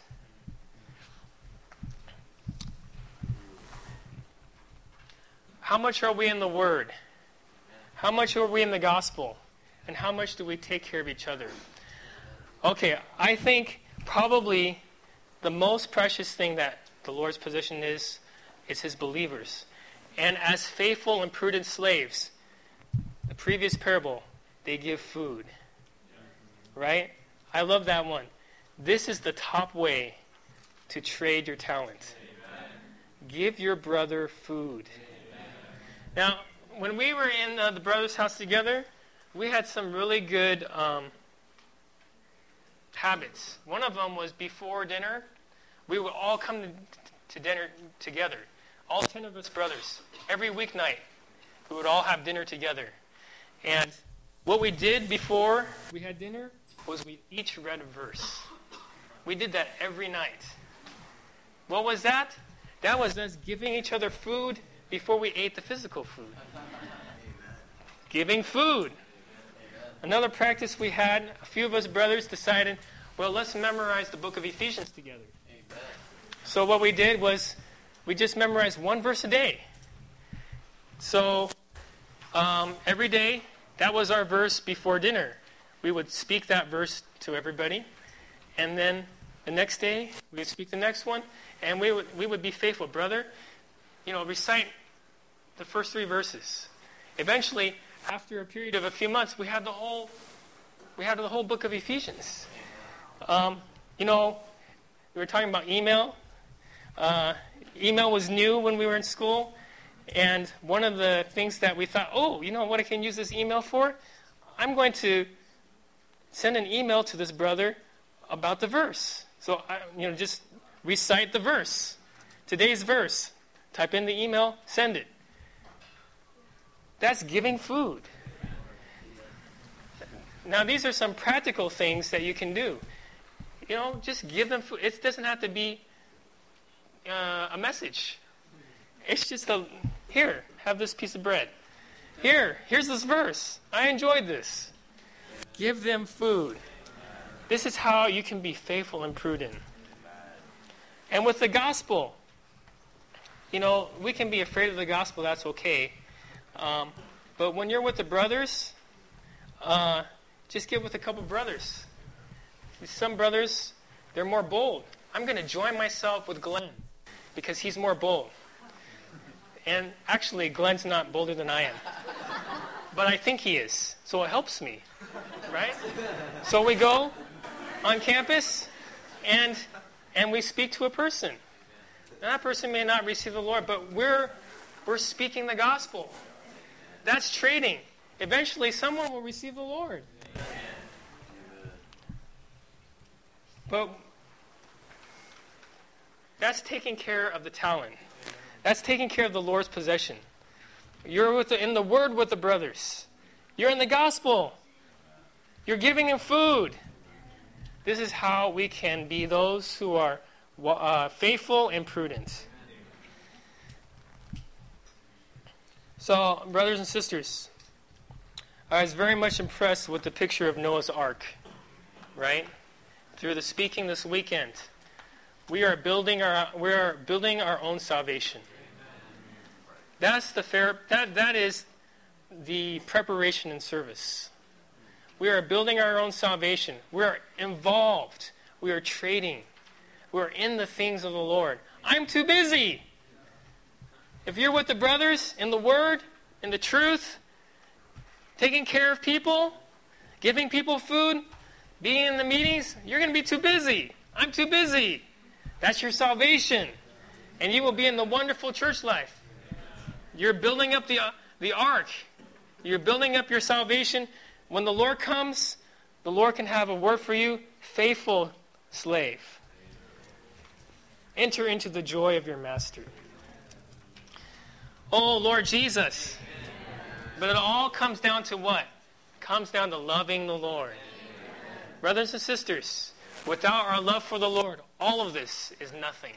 How much are we in the Word? How much are we in the gospel? And how much do we take care of each other? Okay, I think probably the most precious thing that the Lord's possession is his believers. And as faithful and prudent slaves, the previous parable, they give food. Right? I love that one. This is the top way to trade your talent. Amen. Give your brother food. Amen. Now, when we were in the brother's house together, we had some really good habits. One of them was before dinner, we would all come to dinner together. All 10 of us brothers. Every weeknight, we would all have dinner together. And what we did before we had dinner was we each read a verse. We did that every night. What was that? That was us giving each other food before we ate the physical food. Giving food. Another practice we had, a few of us brothers decided, well, let's memorize the book of Ephesians together. So what we did was we just memorized one verse a day. So every day, that was our verse before dinner. We would speak that verse to everybody. And then the next day, we would speak the next one. And we would be faithful. Brother, recite the first 3 verses. Eventually, after a period of a few months, we had the whole book of Ephesians. We were talking about email. Email was new when we were in school. And one of the things that we thought, what I can use this email for? I'm going to send an email to this brother about the verse. So, just recite the verse. Today's verse. Type in the email, send it. That's giving food. Now, these are some practical things that you can do. Just give them food. It doesn't have to be a message. It's just here, have this piece of bread. Here's this verse. I enjoyed this. Give them food. This is how you can be faithful and prudent. And with the gospel, we can be afraid of the gospel, that's okay. But when you're with the brothers, just get with a couple brothers. Some brothers, they're more bold. I'm going to join myself with Glenn because he's more bold. And actually, Glenn's not bolder than I am. But I think he is. So it helps me. Right? So we go on campus and we speak to a person. And that person may not receive the Lord, but we're speaking the gospel. That's trading. Eventually, someone will receive the Lord. But that's taking care of the talent. That's taking care of the Lord's possession. You're in the Word with the brothers. You're in the gospel. You're giving them food. This is how we can be those who are faithful and prudent. So, brothers and sisters, I was very much impressed with the picture of Noah's Ark, right? Through the speaking this weekend, we are building our own salvation. That is the preparation and service. We are building our own salvation. We are involved. We are trading. We are in the things of the Lord. I'm too busy. If you're with the brothers in the Word, in the truth, taking care of people, giving people food, being in the meetings, you're going to be too busy. I'm too busy. That's your salvation. And you will be in the wonderful church life. You're building up the ark. You're building up your salvation. When the Lord comes, the Lord can have a word for you. Faithful slave. Enter into the joy of your master. Oh, Lord Jesus. But it all comes down to what? It comes down to loving the Lord. Brothers and sisters, without our love for the Lord, all of this is nothing.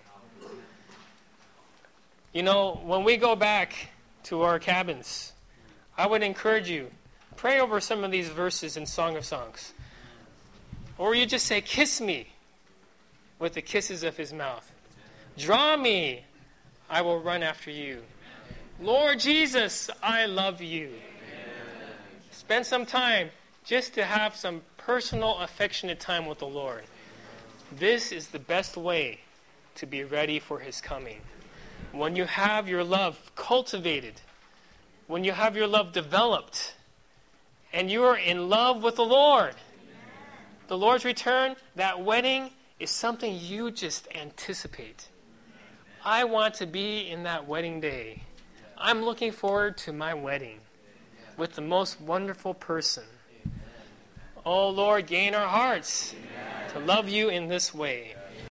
When we go back to our cabins, I would encourage you, pray over some of these verses in Song of Songs. Or you just say, kiss me with the kisses of his mouth. Draw me, I will run after you. Lord Jesus, I love you. Spend some time just to have some personal, affectionate time with the Lord. This is the best way to be ready for his coming. When you have your love cultivated, when you have your love developed, and you are in love with the Lord, the Lord's return, that wedding is something you just anticipate. I want to be in that wedding day. I'm looking forward to my wedding with the most wonderful person. Oh, Lord, gain our hearts to love you in this way.